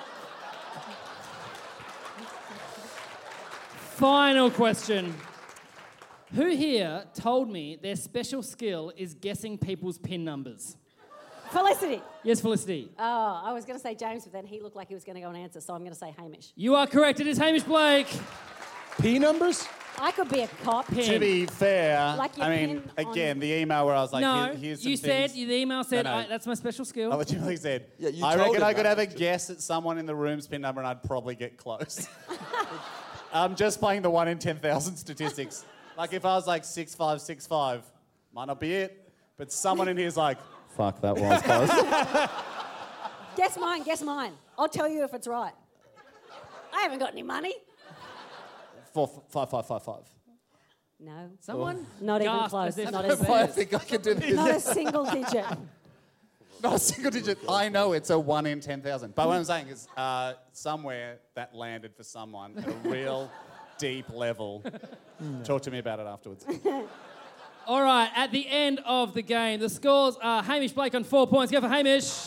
final question. Who here told me their special skill is guessing people's PIN numbers? Felicity. Yes, Felicity. Oh, I was going to say James, but then he looked like he was going to go and answer, so I'm going to say Hamish. You are correct. It is Hamish Blake. P numbers? I could be a cop. Pin. To be fair, Like your I mean, pin on- again, the email where I was like, no, Here, here's some you things. said, the email said, No, no. I, that's my special skill. I legitimately said, Yeah, you I told reckon him I could that, have a actually. guess at someone in the room's PIN number and I'd probably get close. I'm just playing the one in ten thousand statistics. Like if I was like six five six five, might not be it, but someone in here's like, fuck, that was close. Guess mine, guess mine. I'll tell you if it's right. I haven't got any money. Four, five, five, five, five. No. Someone? Not even gasped close. as if Not it as was I theirs. think I can do this. Not a single digit. Not a single digit. I know it's a one in ten thousand. But what I'm saying is, uh, somewhere that landed for someone at a real deep level. Talk to me about it afterwards. All right, at the end of the game, the scores are Hamish Blake on four points. Go for Hamish.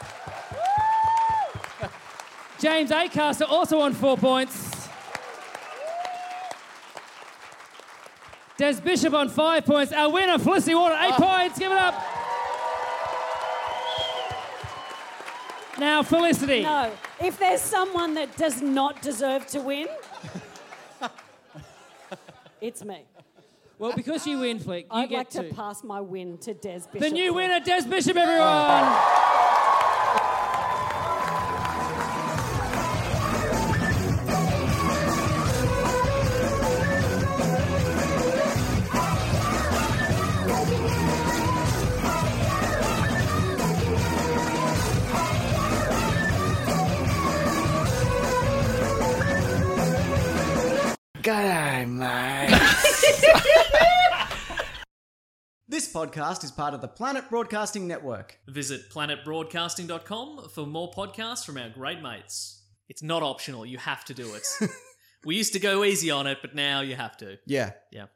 James Acaster also on four points. Des Bishop on five points. Our winner, Felicity Water, eight oh. points. Give it up. Now, Felicity. No, if there's someone that does not deserve to win, it's me. Well, because you win, Flick, you I'd get like to to pass my win to Des Bishop. the new winner, Des Bishop, everyone. G'day, mate. This podcast is part of the Planet Broadcasting Network. Visit planet broadcasting dot com for more podcasts from our great mates. It's not optional, you have to do it. We used to go easy on it, but now you have to. Yeah. Yeah.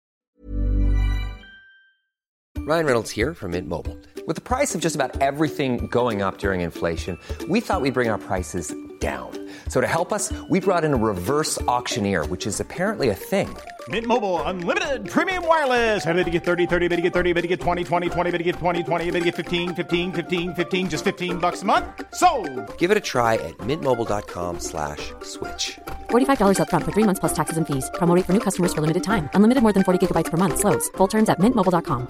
Ryan Reynolds here from Mint Mobile. With the price of just about everything going up during inflation, we thought we'd bring our prices down. So to help us, we brought in a reverse auctioneer, which is apparently a thing. Mint Mobile Unlimited Premium Wireless. How to get thirty, thirty, how to get thirty, how to get twenty, twenty, twenty, how to get twenty, twenty, how to get fifteen, fifteen, fifteen, fifteen, just fifteen bucks a month? Sold! Give it a try at mintmobile.com slash switch. forty-five dollars up front for three months plus taxes and fees. Promo rate for new customers for limited time. Unlimited more than forty gigabytes per month. Slows full terms at mint mobile dot com.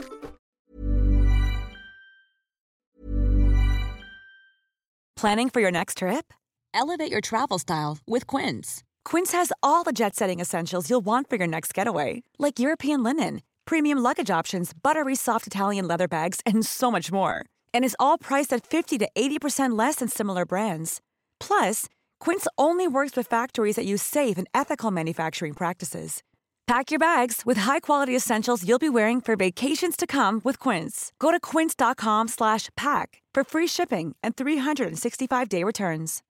Planning for your next trip? Elevate your travel style with Quince. Quince has all the jet-setting essentials you'll want for your next getaway, like European linen, premium luggage options, buttery soft Italian leather bags, and so much more. And is all priced at fifty to eighty percent less than similar brands. Plus, Quince only works with factories that use safe and ethical manufacturing practices. Pack your bags with high-quality essentials you'll be wearing for vacations to come with Quince. Go to quince dot com slash pack for free shipping and three sixty-five day returns.